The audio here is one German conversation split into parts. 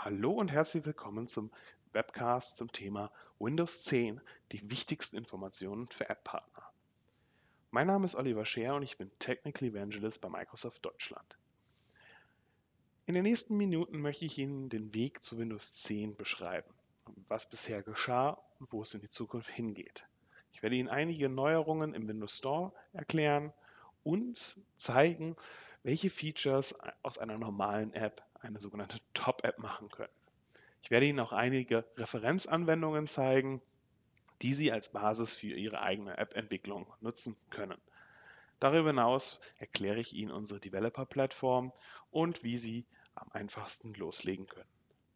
Hallo und herzlich willkommen zum Webcast zum Thema Windows 10, die wichtigsten Informationen für App-Partner. Mein Name ist Oliver Scheer und ich bin Technical Evangelist bei Microsoft Deutschland. In den nächsten Minuten möchte ich Ihnen den Weg zu Windows 10 beschreiben, was bisher geschah und wo es in die Zukunft hingeht. Ich werde Ihnen einige Neuerungen im Windows Store erklären und zeigen, welche Features aus einer normalen App eine sogenannte Top-App machen können. Ich werde Ihnen auch einige Referenzanwendungen zeigen, die Sie als Basis für Ihre eigene App-Entwicklung nutzen können. Darüber hinaus erkläre ich Ihnen unsere Developer-Plattform und wie Sie am einfachsten loslegen können.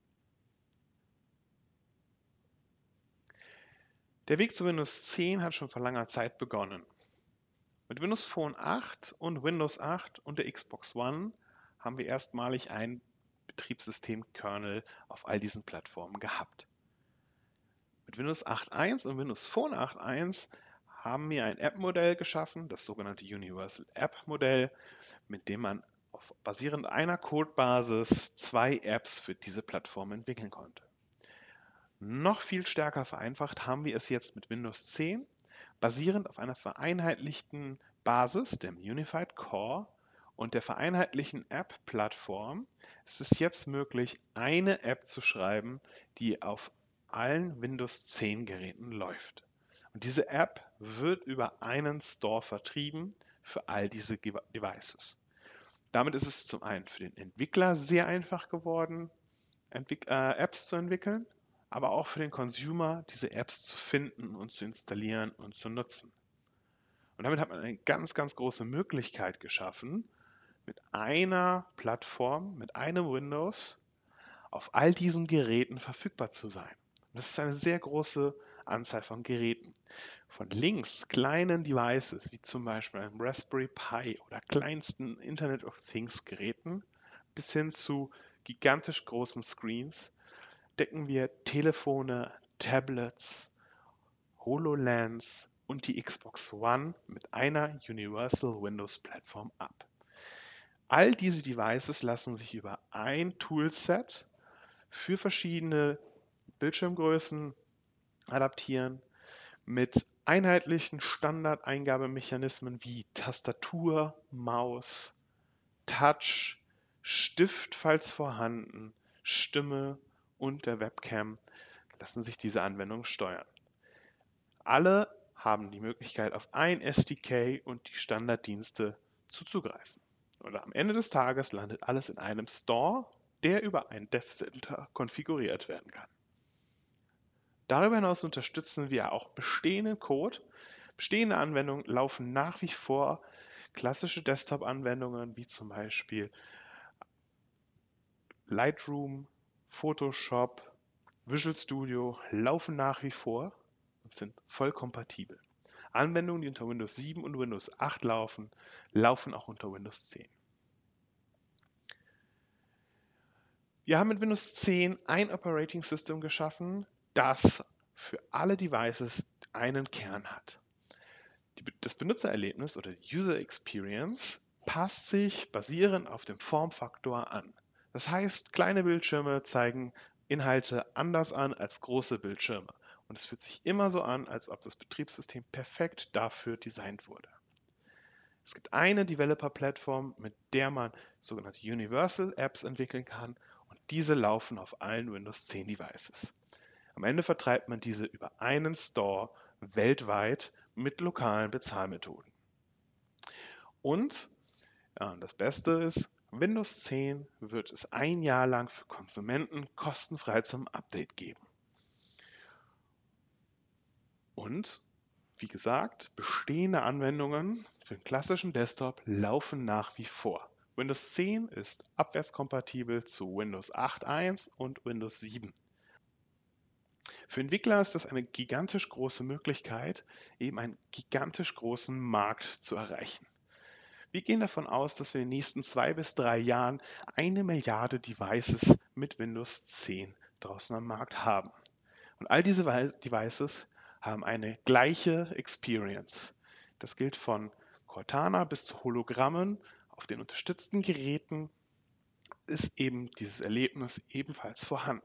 Der Weg zu Windows 10 hat schon vor langer Zeit begonnen. Mit Windows Phone 8 und Windows 8 und der Xbox One haben wir erstmalig ein Betriebssystem-Kernel auf all diesen Plattformen gehabt. Mit Windows 8.1 und Windows Phone 8.1 haben wir ein App-Modell geschaffen, das sogenannte Universal App-Modell, mit dem man basierend einer Codebasis zwei Apps für diese Plattform entwickeln konnte. Noch viel stärker vereinfacht haben wir es jetzt mit Windows 10, basierend auf einer vereinheitlichten Basis, dem Unified Core und der vereinheitlichen App-Plattform. Es ist jetzt möglich, eine App zu schreiben, die auf allen Windows 10 Geräten läuft. Und diese App wird über einen Store vertrieben für all diese Devices. Damit ist es zum einen für den Entwickler sehr einfach geworden, Apps zu entwickeln, aber auch für den Consumer, diese Apps zu finden und zu installieren und zu nutzen. Und damit hat man eine ganz, ganz große Möglichkeit geschaffen, mit einer Plattform, mit einem Windows auf all diesen Geräten verfügbar zu sein. Und das ist eine sehr große Anzahl von Geräten. Von links kleinen Devices, wie zum Beispiel einem Raspberry Pi oder kleinsten Internet of Things Geräten, bis hin zu gigantisch großen Screens, decken wir Telefone, Tablets, HoloLens und die Xbox One mit einer Universal Windows Plattform ab. All diese Devices lassen sich über ein Toolset für verschiedene Bildschirmgrößen adaptieren mit einheitlichen Standardeingabmechanismen wie Tastatur, Maus, Touch, Stift, falls vorhanden, Stimme und der Webcam lassen sich diese Anwendungen steuern. Alle haben die Möglichkeit, auf ein SDK und die Standarddienste zuzugreifen. Und am Ende des Tages landet alles in einem Store, der über ein Dev Center konfiguriert werden kann. Darüber hinaus unterstützen wir auch bestehenden Code. Bestehende Anwendungen laufen nach wie vor. Klassische Desktop-Anwendungen wie zum Beispiel Lightroom, Photoshop, Visual Studio laufen nach wie vor und sind voll kompatibel. Anwendungen, die unter Windows 7 und Windows 8 laufen, laufen auch unter Windows 10. Wir haben mit Windows 10 ein Operating System geschaffen, das für alle Devices einen Kern hat. Das Benutzererlebnis oder User Experience passt sich basierend auf dem Formfaktor an. Das heißt, kleine Bildschirme zeigen Inhalte anders an als große Bildschirme. Und es fühlt sich immer so an, als ob das Betriebssystem perfekt dafür designt wurde. Es gibt eine Developer-Plattform, mit der man sogenannte Universal Apps entwickeln kann und diese laufen auf allen Windows 10 Devices. Am Ende vertreibt man diese über einen Store weltweit mit lokalen Bezahlmethoden. Und das Beste ist, Windows 10 wird es ein Jahr lang für Konsumenten kostenfrei zum Update geben. Und wie gesagt, bestehende Anwendungen für den klassischen Desktop laufen nach wie vor. Windows 10 ist abwärtskompatibel zu Windows 8.1 und Windows 7. Für Entwickler ist das eine gigantisch große Möglichkeit, eben einen gigantisch großen Markt zu erreichen. Wir gehen davon aus, dass wir in den nächsten 2 bis 3 Jahren 1 Milliarde Devices mit Windows 10 draußen am Markt haben. Und all diese Devices haben eine gleiche Experience. Das gilt von Cortana bis zu Hologrammen auf den unterstützten Geräten. ist eben dieses Erlebnis ebenfalls vorhanden.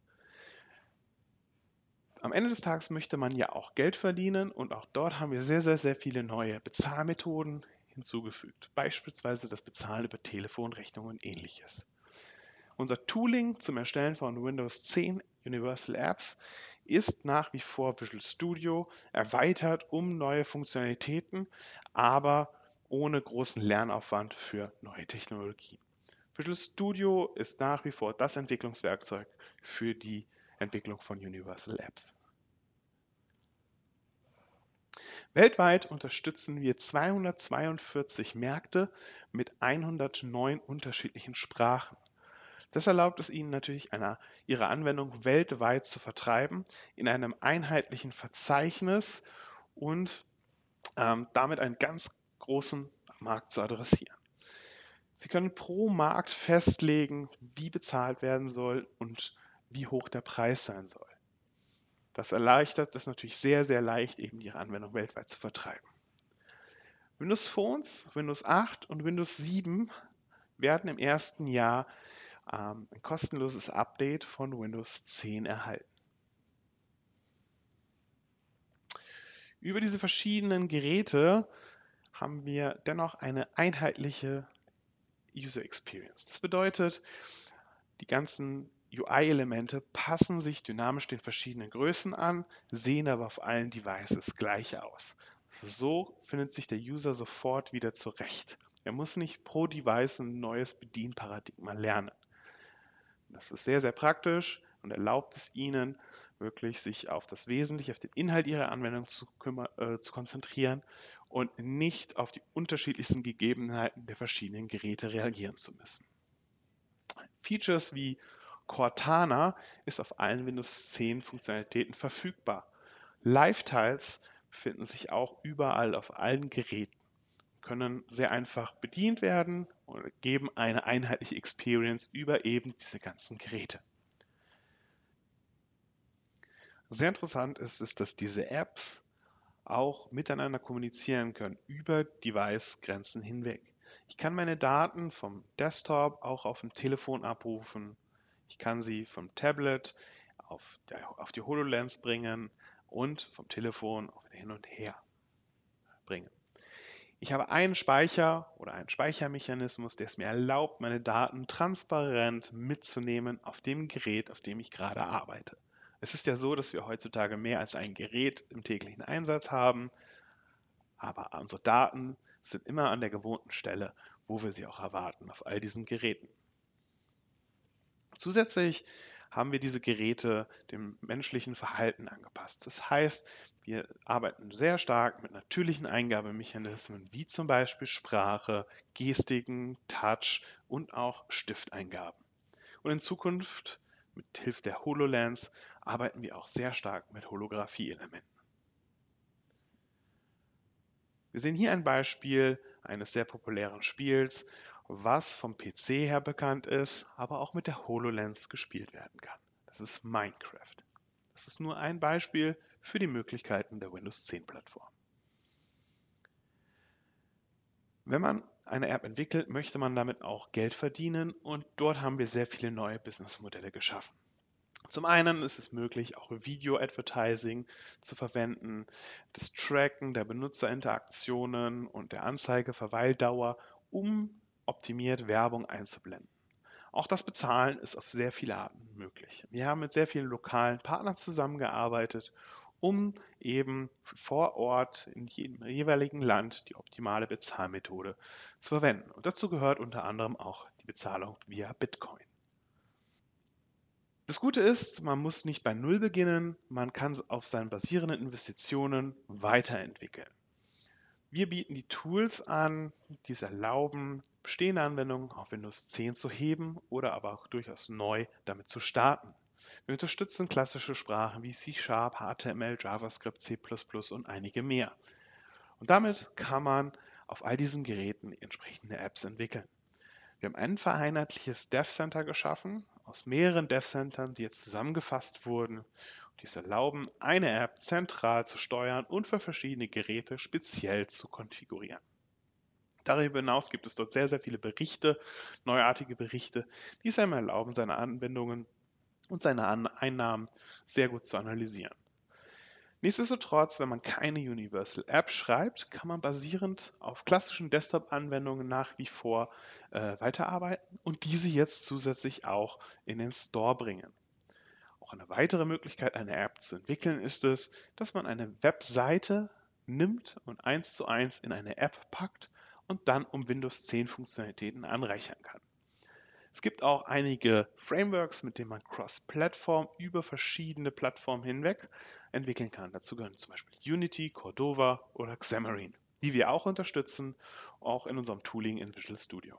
Am Ende des Tages möchte man ja auch Geld verdienen und auch dort haben wir sehr, sehr, sehr viele neue Bezahlmethoden hinzugefügt. Beispielsweise das Bezahlen über Telefon, Rechnungen und ähnliches. Unser Tooling zum Erstellen von Windows 10 Universal Apps ist nach wie vor Visual Studio erweitert um neue Funktionalitäten, aber ohne großen Lernaufwand für neue Technologien. Visual Studio ist nach wie vor das Entwicklungswerkzeug für die Entwicklung von Universal Apps. Weltweit unterstützen wir 242 Märkte mit 109 unterschiedlichen Sprachen. Das erlaubt es Ihnen natürlich, Ihre Anwendung weltweit zu vertreiben, in einem einheitlichen Verzeichnis und damit einen ganz großen Markt zu adressieren. Sie können pro Markt festlegen, wie bezahlt werden soll und wie hoch der Preis sein soll. Das erleichtert es natürlich sehr, sehr leicht, eben Ihre Anwendung weltweit zu vertreiben. Windows Phones, Windows 8 und Windows 7 werden im ersten Jahr ein kostenloses Update von Windows 10 erhalten. Über diese verschiedenen Geräte haben wir dennoch eine einheitliche User Experience. Das bedeutet, die ganzen UI-Elemente passen sich dynamisch den verschiedenen Größen an, sehen aber auf allen Devices gleich aus. So findet sich der User sofort wieder zurecht. Er muss nicht pro Device ein neues Bedienparadigma lernen. Das ist sehr, sehr praktisch und erlaubt es Ihnen, wirklich sich auf das Wesentliche, auf den Inhalt Ihrer Anwendung zu konzentrieren und nicht auf die unterschiedlichsten Gegebenheiten der verschiedenen Geräte reagieren zu müssen. Features wie Cortana ist auf allen Windows 10 Funktionalitäten verfügbar. Live-Tiles befinden sich auch überall auf allen Geräten, können sehr einfach bedient werden und geben eine einheitliche Experience über eben diese ganzen Geräte. Sehr interessant ist, dass diese Apps auch miteinander kommunizieren können über Device-Grenzen hinweg. Ich kann meine Daten vom Desktop auch auf dem Telefon abrufen. Ich kann sie vom Tablet auf die HoloLens bringen und vom Telefon auch wieder hin und her bringen. Ich habe einen Speicher oder einen Speichermechanismus, der es mir erlaubt, meine Daten transparent mitzunehmen auf dem Gerät, auf dem ich gerade arbeite. Es ist ja so, dass wir heutzutage mehr als ein Gerät im täglichen Einsatz haben, aber unsere Daten sind immer an der gewohnten Stelle, wo wir sie auch erwarten, auf all diesen Geräten. Zusätzlich haben wir diese Geräte dem menschlichen Verhalten angepasst. Das heißt, wir arbeiten sehr stark mit natürlichen Eingabemechanismen, wie zum Beispiel Sprache, Gestiken, Touch und auch Stifteingaben. Und in Zukunft, mit Hilfe der HoloLens, arbeiten wir auch sehr stark mit Holographie-Elementen. Wir sehen hier ein Beispiel eines sehr populären Spiels, was vom PC her bekannt ist, aber auch mit der HoloLens gespielt werden kann. Das ist Minecraft. Das ist nur ein Beispiel für die Möglichkeiten der Windows 10 Plattform. Wenn man eine App entwickelt, möchte man damit auch Geld verdienen und dort haben wir sehr viele neue Businessmodelle geschaffen. Zum einen ist es möglich, auch Video-Advertising zu verwenden, das Tracken der Benutzerinteraktionen und der Anzeigeverweildauer, um optimiert Werbung einzublenden. Auch das Bezahlen ist auf sehr viele Arten möglich. Wir haben mit sehr vielen lokalen Partnern zusammengearbeitet, um eben vor Ort in jedem jeweiligen Land die optimale Bezahlmethode zu verwenden. Und dazu gehört unter anderem auch die Bezahlung via Bitcoin. Das Gute ist, man muss nicht bei Null beginnen, man kann auf seinen basierenden Investitionen weiterentwickeln. Wir bieten die Tools an, die es erlauben, bestehende Anwendungen auf Windows 10 zu heben oder aber auch durchaus neu damit zu starten. Wir unterstützen klassische Sprachen wie C#, HTML, JavaScript, C++ und einige mehr. Und damit kann man auf all diesen Geräten entsprechende Apps entwickeln. Wir haben ein vereinheitliches Dev Center geschaffen, aus mehreren Dev Centern, die jetzt zusammengefasst wurden. Die es erlauben, eine App zentral zu steuern und für verschiedene Geräte speziell zu konfigurieren. Darüber hinaus gibt es dort sehr, sehr viele Berichte, neuartige Berichte, die es einem erlauben, seine Anwendungen und seine Einnahmen sehr gut zu analysieren. Nichtsdestotrotz, wenn man keine Universal App schreibt, kann man basierend auf klassischen Desktop-Anwendungen nach wie vor weiterarbeiten und diese jetzt zusätzlich auch in den Store bringen. Auch eine weitere Möglichkeit, eine App zu entwickeln, ist es, dass man eine Webseite nimmt und eins zu eins in eine App packt und dann um Windows 10 Funktionalitäten anreichern kann. Es gibt auch einige Frameworks, mit denen man Cross-Plattform über verschiedene Plattformen hinweg entwickeln kann. Dazu gehören zum Beispiel Unity, Cordova oder Xamarin, die wir auch unterstützen, auch in unserem Tooling in Visual Studio.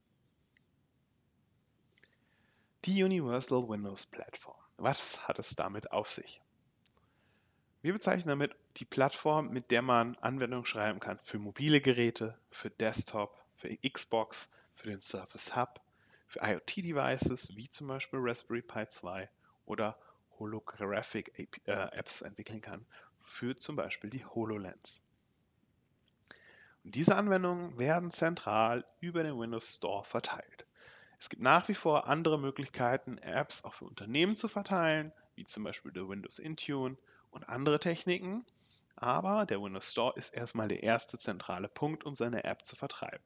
Die Universal Windows Platform. Was hat es damit auf sich? Wir bezeichnen damit die Plattform, mit der man Anwendungen schreiben kann für mobile Geräte, für Desktop, für Xbox, für den Surface Hub, für IoT-Devices wie zum Beispiel Raspberry Pi 2 oder Holographic Apps entwickeln kann für zum Beispiel die HoloLens. Und diese Anwendungen werden zentral über den Windows Store verteilt. Es gibt nach wie vor andere Möglichkeiten, Apps auch für Unternehmen zu verteilen, wie zum Beispiel der Windows Intune und andere Techniken, aber der Windows Store ist erstmal der erste zentrale Punkt, um seine App zu vertreiben.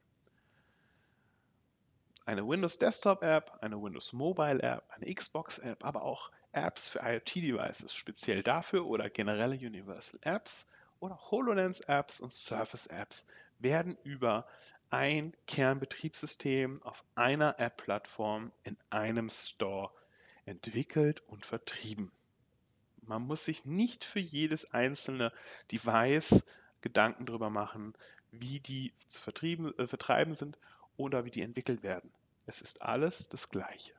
Eine Windows Desktop App, eine Windows Mobile App, eine Xbox App, aber auch Apps für IoT-Devices speziell dafür oder generelle Universal Apps oder HoloLens Apps und Surface Apps werden über ein Kernbetriebssystem auf einer App-Plattform in einem Store entwickelt und vertrieben. Man muss sich nicht für jedes einzelne Device Gedanken darüber machen, wie die zu vertreiben sind oder wie die entwickelt werden. Es ist alles das Gleiche.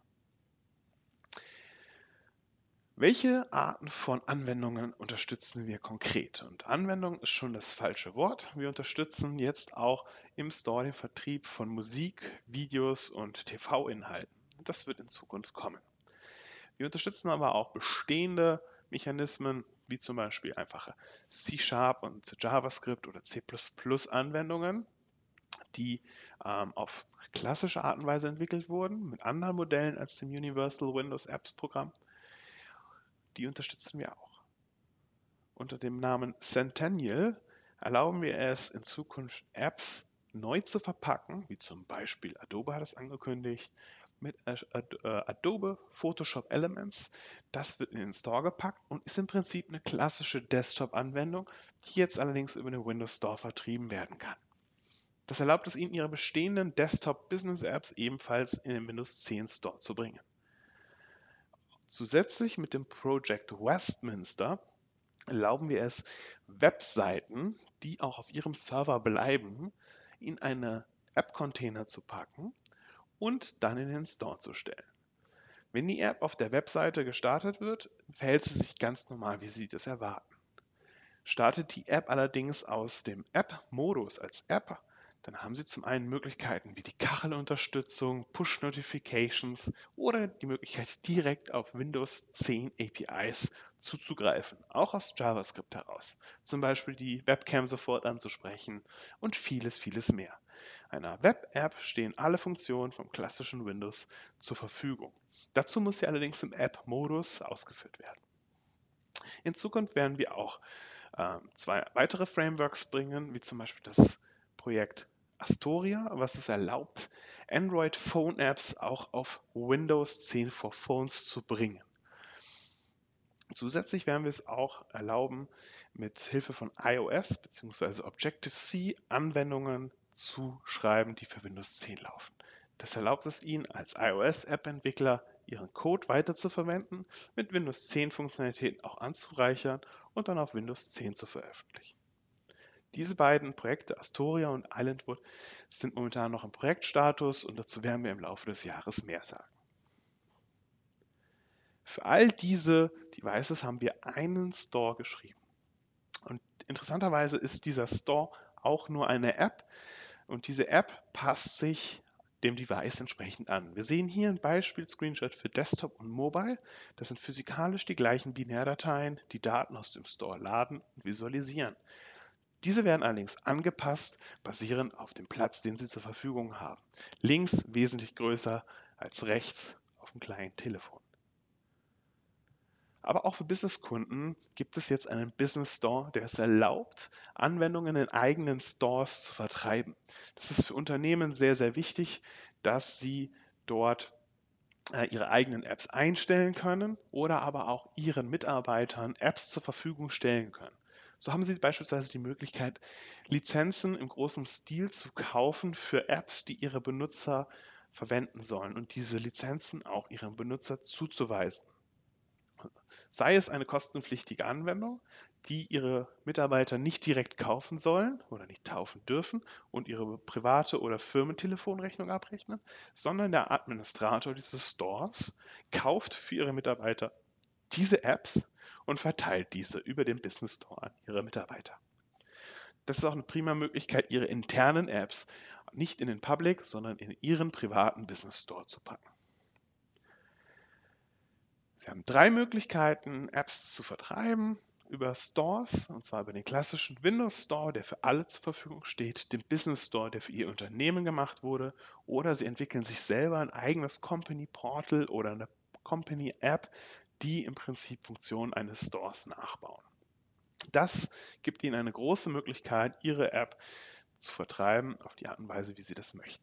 Welche Arten von Anwendungen unterstützen wir konkret? Und Anwendung ist schon das falsche Wort. Wir unterstützen jetzt auch im Store den Vertrieb von Musik, Videos und TV-Inhalten. Das wird in Zukunft kommen. Wir unterstützen aber auch bestehende Mechanismen, wie zum Beispiel einfache C# und JavaScript oder C++-Anwendungen, die auf klassische Art und Weise entwickelt wurden, mit anderen Modellen als dem Universal Windows Apps Programm. Die unterstützen wir auch. Unter dem Namen Centennial erlauben wir es in Zukunft, Apps neu zu verpacken, wie zum Beispiel Adobe hat es angekündigt, mit Adobe Photoshop Elements. Das wird in den Store gepackt und ist im Prinzip eine klassische Desktop-Anwendung, die jetzt allerdings über den Windows Store vertrieben werden kann. Das erlaubt es Ihnen, Ihre bestehenden Desktop-Business-Apps ebenfalls in den Windows 10 Store zu bringen. Zusätzlich mit dem Project Westminster erlauben wir es, Webseiten, die auch auf Ihrem Server bleiben, in eine App-Container zu packen und dann in den Store zu stellen. Wenn die App auf der Webseite gestartet wird, verhält sie sich ganz normal, wie Sie das erwarten. Startet die App allerdings aus dem App-Modus als App, dann haben Sie zum einen Möglichkeiten wie die Kachelunterstützung, Push-Notifications oder die Möglichkeit, direkt auf Windows 10 APIs zuzugreifen, auch aus JavaScript heraus. Zum Beispiel die Webcam sofort anzusprechen und vieles, vieles mehr. Einer Web-App stehen alle Funktionen vom klassischen Windows zur Verfügung. Dazu muss sie allerdings im App-Modus ausgeführt werden. In Zukunft werden wir auch zwei weitere Frameworks bringen, wie zum Beispiel das Projekt Astoria, was es erlaubt, Android Phone Apps auch auf Windows 10 for Phones zu bringen. Zusätzlich werden wir es auch erlauben, mit Hilfe von iOS bzw. Objective-C Anwendungen zu schreiben, die für Windows 10 laufen. Das erlaubt es Ihnen als iOS-App-Entwickler, Ihren Code weiterzuverwenden, mit Windows 10 Funktionalitäten auch anzureichern und dann auf Windows 10 zu veröffentlichen. Diese beiden Projekte, Astoria und Islandwood, sind momentan noch im Projektstatus und dazu werden wir im Laufe des Jahres mehr sagen. Für all diese Devices haben wir einen Store geschrieben. Und interessanterweise ist dieser Store auch nur eine App und diese App passt sich dem Device entsprechend an. Wir sehen hier ein Beispiel-Screenshot für Desktop und Mobile. Das sind physikalisch die gleichen Binärdateien, die Daten aus dem Store laden und visualisieren. Diese werden allerdings angepasst, basierend auf dem Platz, den Sie zur Verfügung haben. Links wesentlich größer als rechts auf dem kleinen Telefon. Aber auch für Businesskunden gibt es jetzt einen Business Store, der es erlaubt, Anwendungen in eigenen Stores zu vertreiben. Das ist für Unternehmen sehr, sehr wichtig, dass sie dort ihre eigenen Apps einstellen können oder aber auch ihren Mitarbeitern Apps zur Verfügung stellen können. So haben Sie beispielsweise die Möglichkeit, Lizenzen im großen Stil zu kaufen für Apps, die Ihre Benutzer verwenden sollen und diese Lizenzen auch Ihren Benutzer zuzuweisen. Sei es eine kostenpflichtige Anwendung, die Ihre Mitarbeiter nicht direkt kaufen sollen oder nicht kaufen dürfen und Ihre private oder Firmentelefonrechnung abrechnen, sondern der Administrator dieses Stores kauft für Ihre Mitarbeiter diese Apps und verteilt diese über den Business Store an Ihre Mitarbeiter. Das ist auch eine prima Möglichkeit, Ihre internen Apps nicht in den Public, sondern in Ihren privaten Business Store zu packen. Sie haben 3 Möglichkeiten, Apps zu vertreiben über Stores, und zwar über den klassischen Windows Store, der für alle zur Verfügung steht, den Business Store, der für Ihr Unternehmen gemacht wurde, oder Sie entwickeln sich selber ein eigenes Company Portal oder eine Company App, die im Prinzip Funktionen eines Stores nachbauen. Das gibt Ihnen eine große Möglichkeit, Ihre App zu vertreiben auf die Art und Weise, wie Sie das möchten.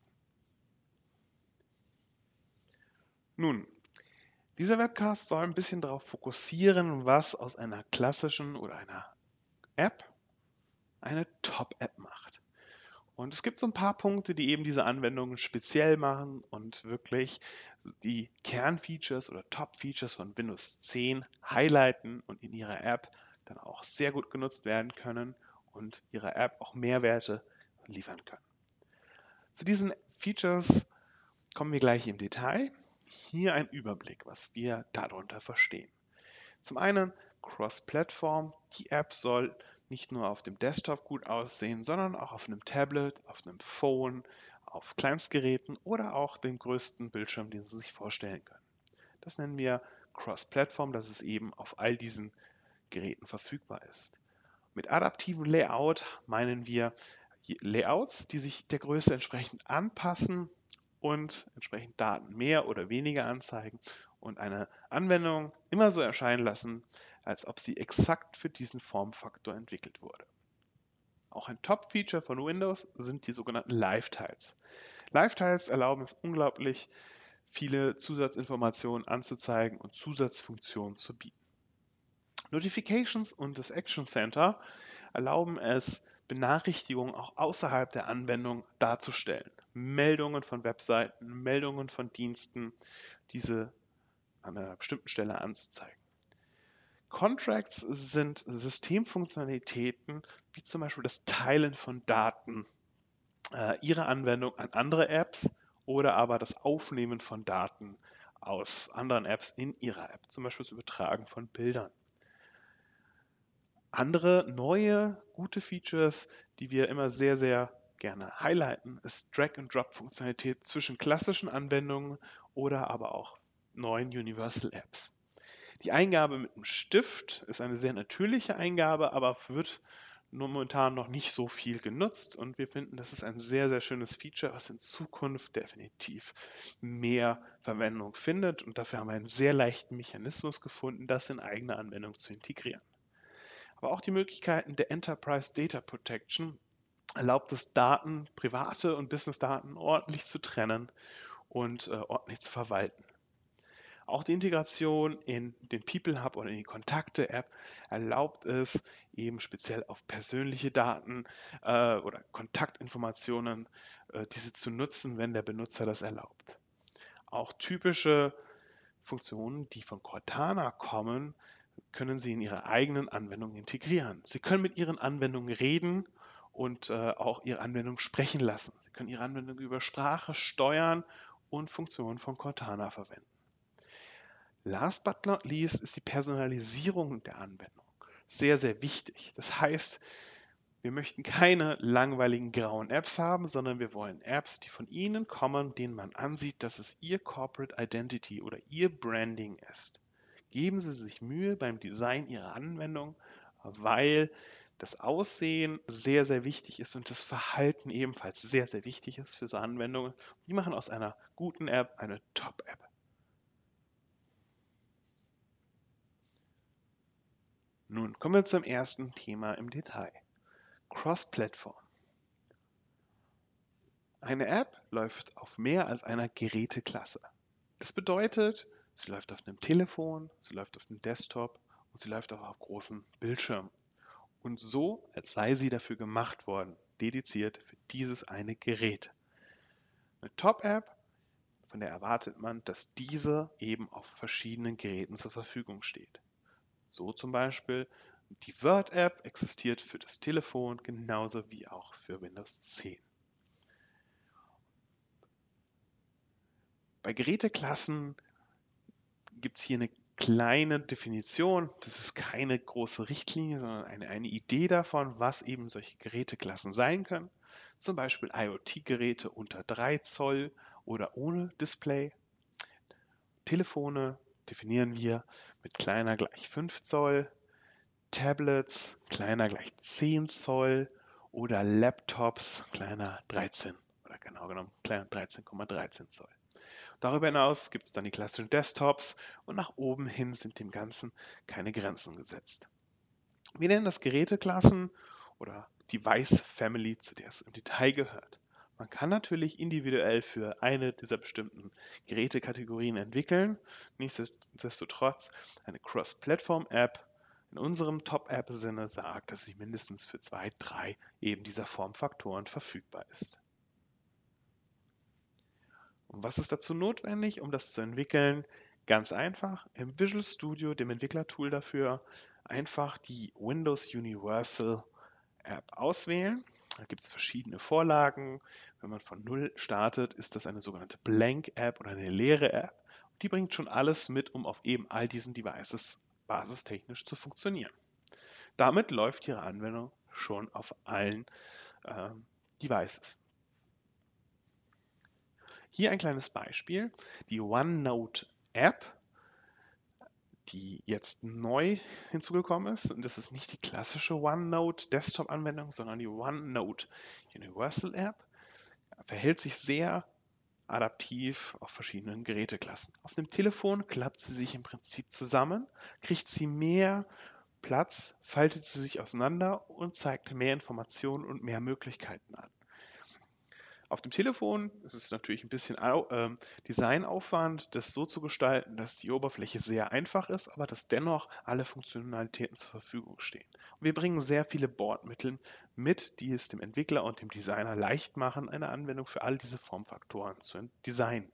Nun, dieser Webcast soll ein bisschen darauf fokussieren, was aus einer klassischen oder einer App eine Top-App macht. Und es gibt so ein paar Punkte, die eben diese Anwendungen speziell machen und wirklich die Kernfeatures oder Top-Features von Windows 10 highlighten und in Ihrer App dann auch sehr gut genutzt werden können und Ihrer App auch Mehrwerte liefern können. Zu diesen Features kommen wir gleich im Detail. Hier ein Überblick, was wir darunter verstehen. Zum einen Cross-Plattform. Die App soll nicht nur auf dem Desktop gut aussehen, sondern auch auf einem Tablet, auf einem Phone, auf Kleinstgeräten oder auch dem größten Bildschirm, den Sie sich vorstellen können. Das nennen wir Cross-Plattform, dass es eben auf all diesen Geräten verfügbar ist. Mit adaptivem Layout meinen wir Layouts, die sich der Größe entsprechend anpassen und entsprechend Daten mehr oder weniger anzeigen und eine Anwendung immer so erscheinen lassen, als ob sie exakt für diesen Formfaktor entwickelt wurde. Auch ein Top-Feature von Windows sind die sogenannten Live-Tiles. Live-Tiles erlauben es unglaublich, viele Zusatzinformationen anzuzeigen und Zusatzfunktionen zu bieten. Notifications und das Action Center erlauben es, Benachrichtigungen auch außerhalb der Anwendung darzustellen. Meldungen von Webseiten, Meldungen von Diensten, diese an einer bestimmten Stelle anzuzeigen. Contracts sind Systemfunktionalitäten, wie zum Beispiel das Teilen von Daten Ihrer Anwendung an andere Apps oder aber das Aufnehmen von Daten aus anderen Apps in Ihrer App, zum Beispiel das Übertragen von Bildern. Andere neue gute Features, die wir immer sehr, sehr gerne highlighten, ist Drag-and-Drop-Funktionalität zwischen klassischen Anwendungen oder aber auch neuen Universal Apps. Die Eingabe mit dem Stift ist eine sehr natürliche Eingabe, aber wird momentan noch nicht so viel genutzt und wir finden, das ist ein sehr, sehr schönes Feature, was in Zukunft definitiv mehr Verwendung findet und dafür haben wir einen sehr leichten Mechanismus gefunden, das in eigene Anwendung zu integrieren. Aber auch die Möglichkeiten der Enterprise Data Protection erlaubt es, Daten, private und Business-Daten ordentlich zu trennen und ordentlich zu verwalten. Auch die Integration in den People Hub oder in die Kontakte-App erlaubt es, eben speziell auf persönliche Daten oder Kontaktinformationen diese zu nutzen, wenn der Benutzer das erlaubt. Auch typische Funktionen, die von Cortana kommen, können Sie in Ihre eigenen Anwendungen integrieren. Sie können mit Ihren Anwendungen reden und auch Ihre Anwendung sprechen lassen. Sie können Ihre Anwendung über Sprache steuern und Funktionen von Cortana verwenden. Last but not least ist die Personalisierung der Anwendung sehr, sehr wichtig. Das heißt, wir möchten keine langweiligen grauen Apps haben, sondern wir wollen Apps, die von Ihnen kommen, denen man ansieht, dass es Ihr Corporate Identity oder Ihr Branding ist. Geben Sie sich Mühe beim Design Ihrer Anwendung, weil das Aussehen sehr, sehr wichtig ist und das Verhalten ebenfalls sehr, sehr wichtig ist für so Anwendungen. Die machen aus einer guten App eine Top-App. Nun kommen wir zum ersten Thema im Detail. Cross-Plattform. Eine App läuft auf mehr als einer Geräteklasse. Das bedeutet, sie läuft auf einem Telefon, sie läuft auf einem Desktop und sie läuft auch auf großen Bildschirmen. Und so, als sei sie dafür gemacht worden, dediziert für dieses eine Gerät. Eine Top-App, von der erwartet man, dass diese eben auf verschiedenen Geräten zur Verfügung steht. So zum Beispiel die Word-App existiert für das Telefon genauso wie auch für Windows 10. Bei Geräteklassen gibt es hier eine kleine Definition. Das ist keine große Richtlinie, sondern eine Idee davon, was eben solche Geräteklassen sein können. Zum Beispiel IoT-Geräte unter 3 Zoll oder ohne Display. Telefone definieren wir mit kleiner gleich 5 Zoll, Tablets kleiner gleich 10 Zoll oder Laptops kleiner 13 oder genau genommen kleiner 13,13 Zoll. Darüber hinaus gibt es dann die klassischen Desktops und nach oben hin sind dem Ganzen keine Grenzen gesetzt. Wir nennen das Geräteklassen oder Device Family, zu der es im Detail gehört. Man kann natürlich individuell für eine dieser bestimmten Gerätekategorien entwickeln. Nichtsdestotrotz eine Cross-Platform-App in unserem Top-App-Sinne sagt, dass sie mindestens für 2, 3 eben dieser Formfaktoren verfügbar ist. Und was ist dazu notwendig, um das zu entwickeln? Ganz einfach, im Visual Studio, dem Entwicklertool dafür, einfach die Windows Universal App auswählen. Da gibt es verschiedene Vorlagen. Wenn man von Null startet, ist das eine sogenannte Blank App oder eine leere App. Die bringt schon alles mit, um auf eben all diesen Devices basistechnisch zu funktionieren. Damit läuft Ihre Anwendung schon auf allen Devices. Hier ein kleines Beispiel. Die OneNote-App, die jetzt neu hinzugekommen ist. Und das ist nicht die klassische OneNote Desktop-Anwendung, sondern die OneNote Universal App. Verhält sich sehr adaptiv auf verschiedenen Geräteklassen. Auf dem Telefon klappt sie sich im Prinzip zusammen, kriegt sie mehr Platz, faltet sie sich auseinander und zeigt mehr Informationen und mehr Möglichkeiten an. Auf dem Telefon ist es natürlich ein bisschen Designaufwand, das so zu gestalten, dass die Oberfläche sehr einfach ist, aber dass dennoch alle Funktionalitäten zur Verfügung stehen. Und wir bringen sehr viele Bordmittel mit, die es dem Entwickler und dem Designer leicht machen, eine Anwendung für all diese Formfaktoren zu designen.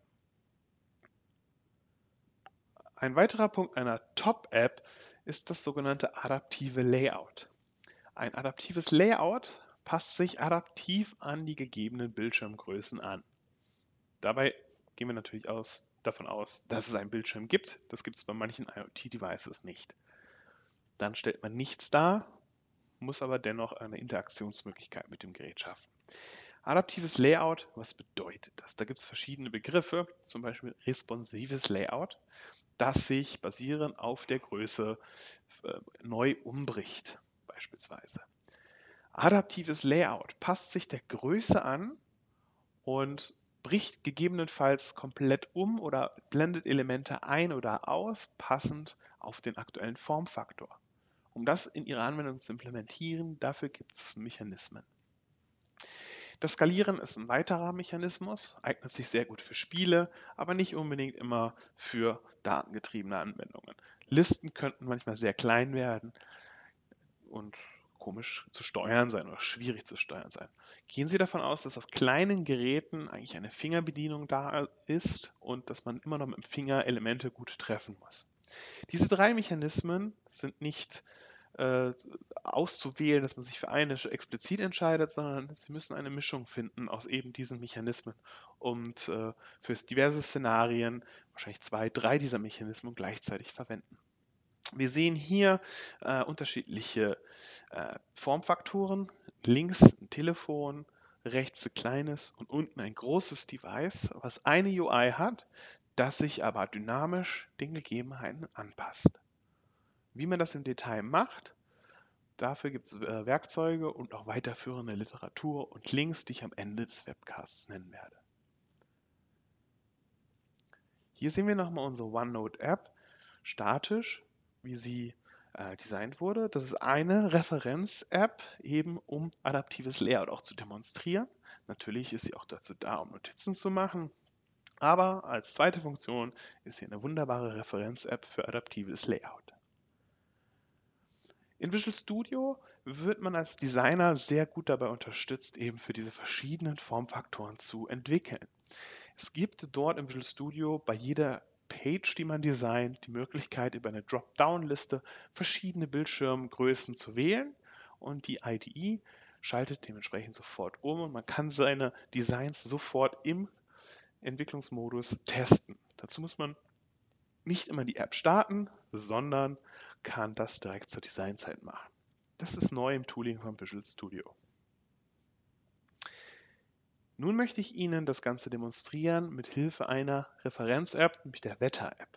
Ein weiterer Punkt einer Top-App ist das sogenannte adaptive Layout. Ein adaptives Layout passt sich adaptiv an die gegebenen Bildschirmgrößen an. Dabei gehen wir natürlich davon aus, dass es einen Bildschirm gibt. Das gibt es bei manchen IoT-Devices nicht. Dann stellt man nichts dar, muss aber dennoch eine Interaktionsmöglichkeit mit dem Gerät schaffen. Adaptives Layout, was bedeutet das? Da gibt es verschiedene Begriffe, zum Beispiel responsives Layout, das sich basierend auf der Größe neu umbricht, beispielsweise. Adaptives Layout passt sich der Größe an und bricht gegebenenfalls komplett um oder blendet Elemente ein oder aus, passend auf den aktuellen Formfaktor. Um das in Ihre Anwendung zu implementieren, dafür gibt es Mechanismen. Das Skalieren ist ein weiterer Mechanismus, eignet sich sehr gut für Spiele, aber nicht unbedingt immer für datengetriebene Anwendungen. Listen könnten manchmal sehr klein werden und komisch zu steuern sein oder schwierig zu steuern sein. Gehen Sie davon aus, dass auf kleinen Geräten eigentlich eine Fingerbedienung da ist und dass man immer noch mit dem Finger Elemente gut treffen muss. Diese 3 Mechanismen sind nicht auszuwählen, dass man sich für eine explizit entscheidet, sondern Sie müssen eine Mischung finden aus eben diesen Mechanismen und für diverse Szenarien wahrscheinlich 2, 3 dieser Mechanismen gleichzeitig verwenden. Wir sehen hier unterschiedliche Formfaktoren. Links ein Telefon, rechts ein kleines und unten ein großes Device, was eine UI hat, das sich aber dynamisch den Gegebenheiten anpasst. Wie man das im Detail macht, Dafür gibt es Werkzeuge und auch weiterführende Literatur und Links, die ich am Ende des Webcasts nennen werde. Hier sehen wir nochmal unsere OneNote-App statisch, wie sie designt wurde. Das ist eine Referenz-App, eben um adaptives Layout auch zu demonstrieren. Natürlich ist sie auch dazu da, um Notizen zu machen, aber als zweite Funktion ist sie eine wunderbare Referenz-App für adaptives Layout. In Visual Studio wird man als Designer sehr gut dabei unterstützt, eben für diese verschiedenen Formfaktoren zu entwickeln. Es gibt dort im Visual Studio bei jeder Page, die man designt, die Möglichkeit, über eine Dropdown-Liste verschiedene Bildschirmgrößen zu wählen und die IDE schaltet dementsprechend sofort um und man kann seine Designs sofort im Entwicklungsmodus testen. Dazu muss man nicht immer die App starten, sondern kann das direkt zur Designzeit machen. Das ist neu im Tooling von Visual Studio. Nun möchte ich Ihnen das Ganze demonstrieren mit Hilfe einer Referenz-App, nämlich der Wetter-App.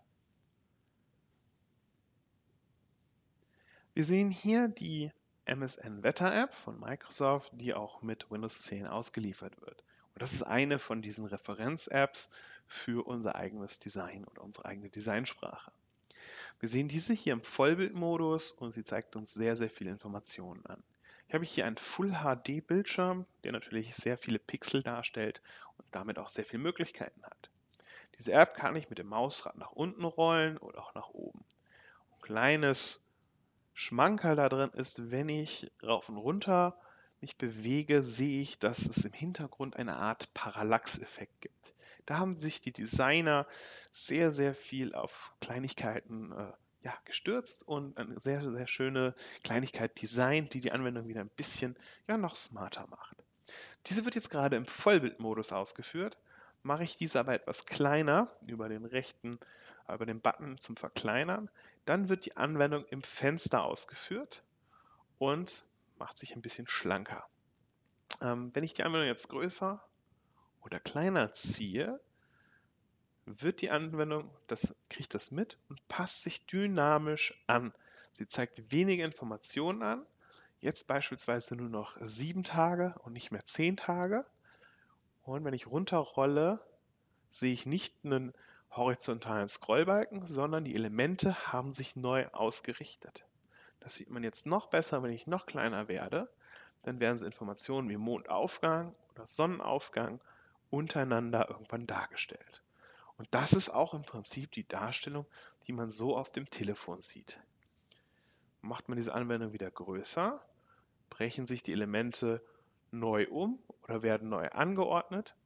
Wir sehen hier die MSN Wetter-App von Microsoft, die auch mit Windows 10 ausgeliefert wird. Und das ist eine von diesen Referenz-Apps für unser eigenes Design oder unsere eigene Designsprache. Wir sehen diese hier im Vollbildmodus und sie zeigt uns sehr, sehr viele Informationen an. Ich habe hier einen Full-HD-Bildschirm, der natürlich sehr viele Pixel darstellt und damit auch sehr viele Möglichkeiten hat. Diese App kann ich mit dem Mausrad nach unten rollen oder auch nach oben. Ein kleines Schmankerl da drin ist, wenn ich rauf und runter mich bewege, sehe ich, dass es im Hintergrund eine Art Parallax-Effekt gibt. Da haben sich die Designer sehr, sehr viel auf Kleinigkeiten gestürzt und eine sehr, sehr schöne Kleinigkeit designt, die die Anwendung wieder ein bisschen noch smarter macht. Diese wird jetzt gerade im Vollbildmodus ausgeführt. Mache ich diese aber etwas kleiner über den Button zum Verkleinern, dann wird die Anwendung im Fenster ausgeführt und macht sich ein bisschen schlanker. Wenn ich die Anwendung jetzt größer oder kleiner ziehe, wird die Anwendung, kriegt das mit und passt sich dynamisch an. Sie zeigt weniger Informationen an, jetzt beispielsweise nur noch 7 Tage und nicht mehr 10 Tage. Und wenn ich runterrolle, sehe ich nicht einen horizontalen Scrollbalken, sondern die Elemente haben sich neu ausgerichtet. Das sieht man jetzt noch besser, wenn ich noch kleiner werde. Dann werden so Informationen wie Mondaufgang oder Sonnenaufgang untereinander irgendwann dargestellt. Und das ist auch im Prinzip die Darstellung, die man so auf dem Telefon sieht. Macht man diese Anwendung wieder größer, brechen sich die Elemente neu um oder werden neu angeordnet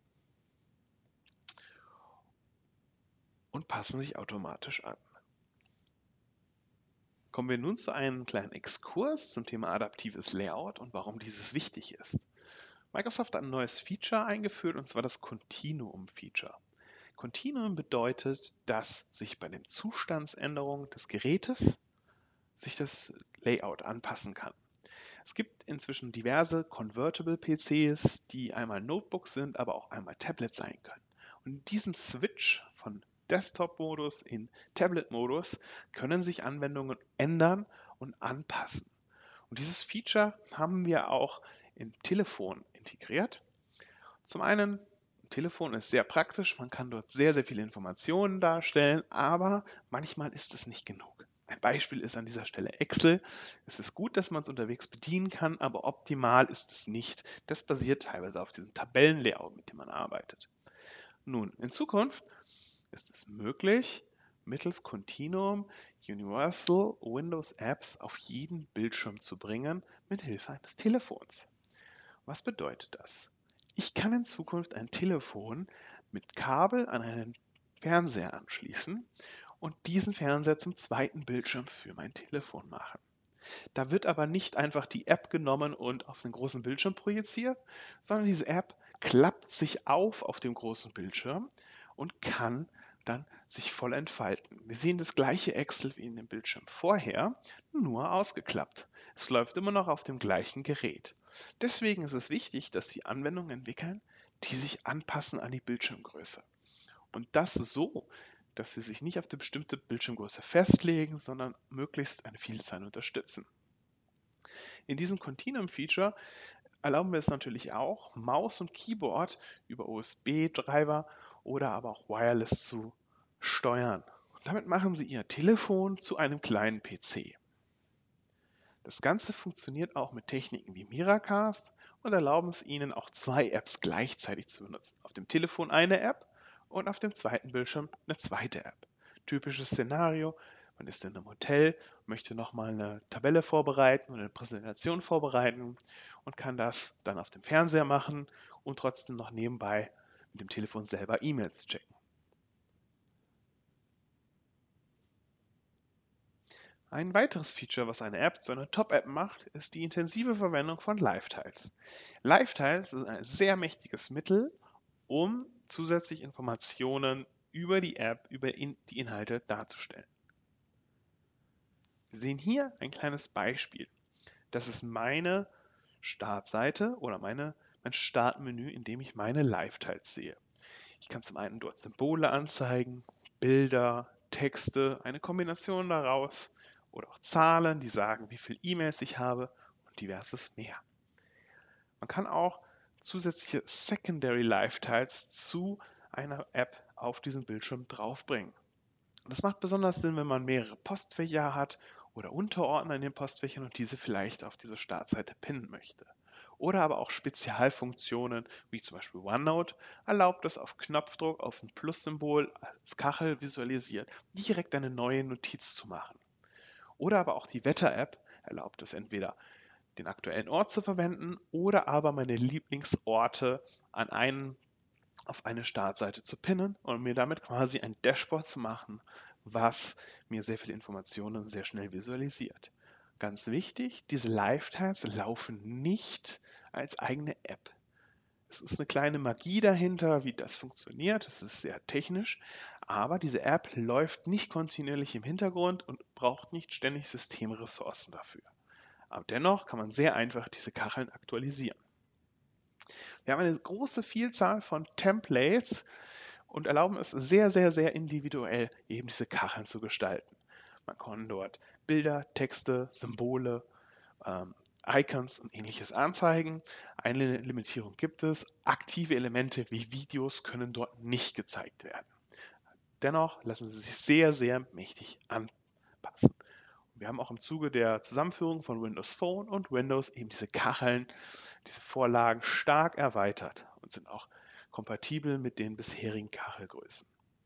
und passen sich automatisch an. Kommen wir nun zu einem kleinen Exkurs zum Thema adaptives Layout und warum dieses wichtig ist. Microsoft hat ein neues Feature eingeführt, und zwar das Continuum-Feature. Continuum bedeutet, dass sich bei den Zustandsänderungen des Gerätes sich das Layout anpassen kann. Es gibt inzwischen diverse Convertible PCs, die einmal Notebooks sind, aber auch einmal Tablet sein können. Und in diesem Switch von Desktop-Modus in Tablet-Modus können sich Anwendungen ändern und anpassen. Und dieses Feature haben wir auch im Telefon integriert. Zum einen, ein Telefon ist sehr praktisch, man kann dort sehr, sehr viele Informationen darstellen, aber manchmal ist es nicht genug. Ein Beispiel ist an dieser Stelle Excel. Es ist gut, dass man es unterwegs bedienen kann, aber optimal ist es nicht. Das basiert teilweise auf diesem Tabellenlayout, mit dem man arbeitet. Nun, in Zukunft ist es möglich, mittels Continuum Universal Windows Apps auf jeden Bildschirm zu bringen, mit Hilfe eines Telefons. Was bedeutet das? Ich kann in Zukunft ein Telefon mit Kabel an einen Fernseher anschließen und diesen Fernseher zum zweiten Bildschirm für mein Telefon machen. Da wird aber nicht einfach die App genommen und auf den großen Bildschirm projiziert, sondern diese App klappt sich auf dem großen Bildschirm und kann dann sich voll entfalten. Wir sehen das gleiche Excel wie in dem Bildschirm vorher, nur ausgeklappt. Es läuft immer noch auf dem gleichen Gerät. Deswegen ist es wichtig, dass Sie Anwendungen entwickeln, die sich anpassen an die Bildschirmgröße. Und das so, dass Sie sich nicht auf eine bestimmte Bildschirmgröße festlegen, sondern möglichst eine Vielzahl unterstützen. In diesem Continuum-Feature erlauben wir es natürlich auch, Maus und Keyboard über USB-Treiber oder aber auch wireless zu steuern. Und damit machen Sie Ihr Telefon zu einem kleinen PC. Das Ganze funktioniert auch mit Techniken wie Miracast und erlauben es Ihnen auch zwei Apps gleichzeitig zu benutzen. Auf dem Telefon eine App und auf dem zweiten Bildschirm eine zweite App. Typisches Szenario: Man ist in einem Hotel, möchte nochmal eine Tabelle vorbereiten oder eine Präsentation vorbereiten und kann das dann auf dem Fernseher machen und trotzdem noch nebenbei mit dem Telefon selber E-Mails checken. Ein weiteres Feature, was eine App zu einer Top-App macht, ist die intensive Verwendung von Live-Tiles. Live-Tiles ist ein sehr mächtiges Mittel, um zusätzlich Informationen über die App, über die Inhalte darzustellen. Wir sehen hier ein kleines Beispiel. Das ist meine Startseite oder mein Startmenü, in dem ich meine Live-Tiles sehe. Ich kann zum einen dort Symbole anzeigen, Bilder, Texte, eine Kombination daraus oder auch Zahlen, die sagen, wie viele E-Mails ich habe und diverses mehr. Man kann auch zusätzliche Secondary Live-Tiles zu einer App auf diesen Bildschirm draufbringen. Das macht besonders Sinn, wenn man mehrere Postfächer hat oder Unterordner in den Postfächern und diese vielleicht auf diese Startseite pinnen möchte. Oder aber auch Spezialfunktionen, wie zum Beispiel OneNote, erlaubt es auf Knopfdruck auf ein Plus-Symbol als Kachel visualisiert, direkt eine neue Notiz zu machen. Oder aber auch die Wetter-App erlaubt es entweder, den aktuellen Ort zu verwenden oder aber meine Lieblingsorte auf eine Startseite zu pinnen und mir damit quasi ein Dashboard zu machen, was mir sehr viele Informationen sehr schnell visualisiert. Ganz wichtig, diese Live-Tiles laufen nicht als eigene App. Es ist eine kleine Magie dahinter, wie das funktioniert. Es ist sehr technisch, aber diese App läuft nicht kontinuierlich im Hintergrund und braucht nicht ständig Systemressourcen dafür. Aber dennoch kann man sehr einfach diese Kacheln aktualisieren. Wir haben eine große Vielzahl von Templates und erlauben es sehr, sehr, sehr individuell, eben diese Kacheln zu gestalten. Man kann dort Bilder, Texte, Symbole, Icons und ähnliches anzeigen. Eine Limitierung gibt es: aktive Elemente wie Videos können dort nicht gezeigt werden. Dennoch lassen sie sich sehr, sehr mächtig anpassen. Wir haben auch im Zuge der Zusammenführung von Windows Phone und Windows eben diese Kacheln, diese Vorlagen stark erweitert und sind auch kompatibel mit den bisherigen Kachelgrößen.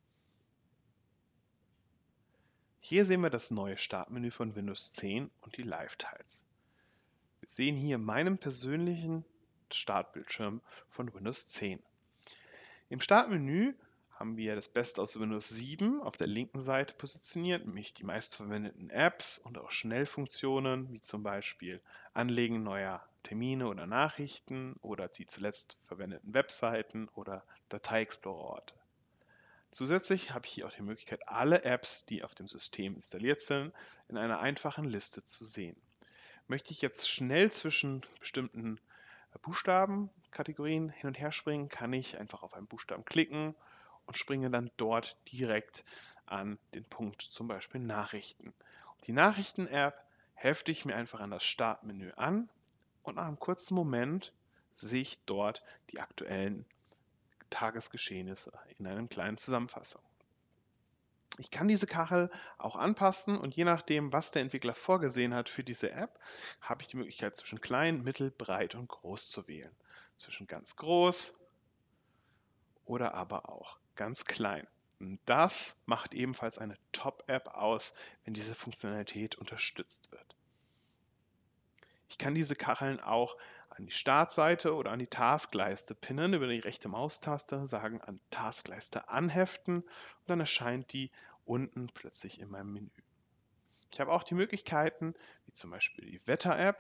Hier sehen wir das neue Startmenü von Windows 10 und die Live-Tiles. Wir sehen hier meinen persönlichen Startbildschirm von Windows 10. Im Startmenü haben wir das Beste aus Windows 7 auf der linken Seite positioniert, nämlich die meistverwendeten Apps und auch Schnellfunktionen, wie zum Beispiel Anlegen neuer Termine oder Nachrichten oder die zuletzt verwendeten Webseiten oder Datei-Explorer-Orte. Zusätzlich habe ich hier auch die Möglichkeit, alle Apps, die auf dem System installiert sind, in einer einfachen Liste zu sehen. Möchte ich jetzt schnell zwischen bestimmten Buchstabenkategorien hin und her springen, kann ich einfach auf einen Buchstaben klicken und springe dann dort direkt an den Punkt, zum Beispiel Nachrichten. Die Nachrichten-App hefte ich mir einfach an das Startmenü an und nach einem kurzen Moment sehe ich dort die aktuellen Tagesgeschehnisse in einer kleinen Zusammenfassung. Ich kann diese Kachel auch anpassen und je nachdem, was der Entwickler vorgesehen hat für diese App, habe ich die Möglichkeit zwischen klein, mittel, breit und groß zu wählen. Zwischen ganz groß oder aber auch ganz klein. Und das macht ebenfalls eine Top-App aus, wenn diese Funktionalität unterstützt wird. Ich kann diese Kacheln auch an die Startseite oder an die Taskleiste pinnen über die rechte Maustaste, sagen an Taskleiste anheften und dann erscheint die unten plötzlich in meinem Menü. Ich habe auch die Möglichkeiten, wie zum Beispiel die Wetter-App,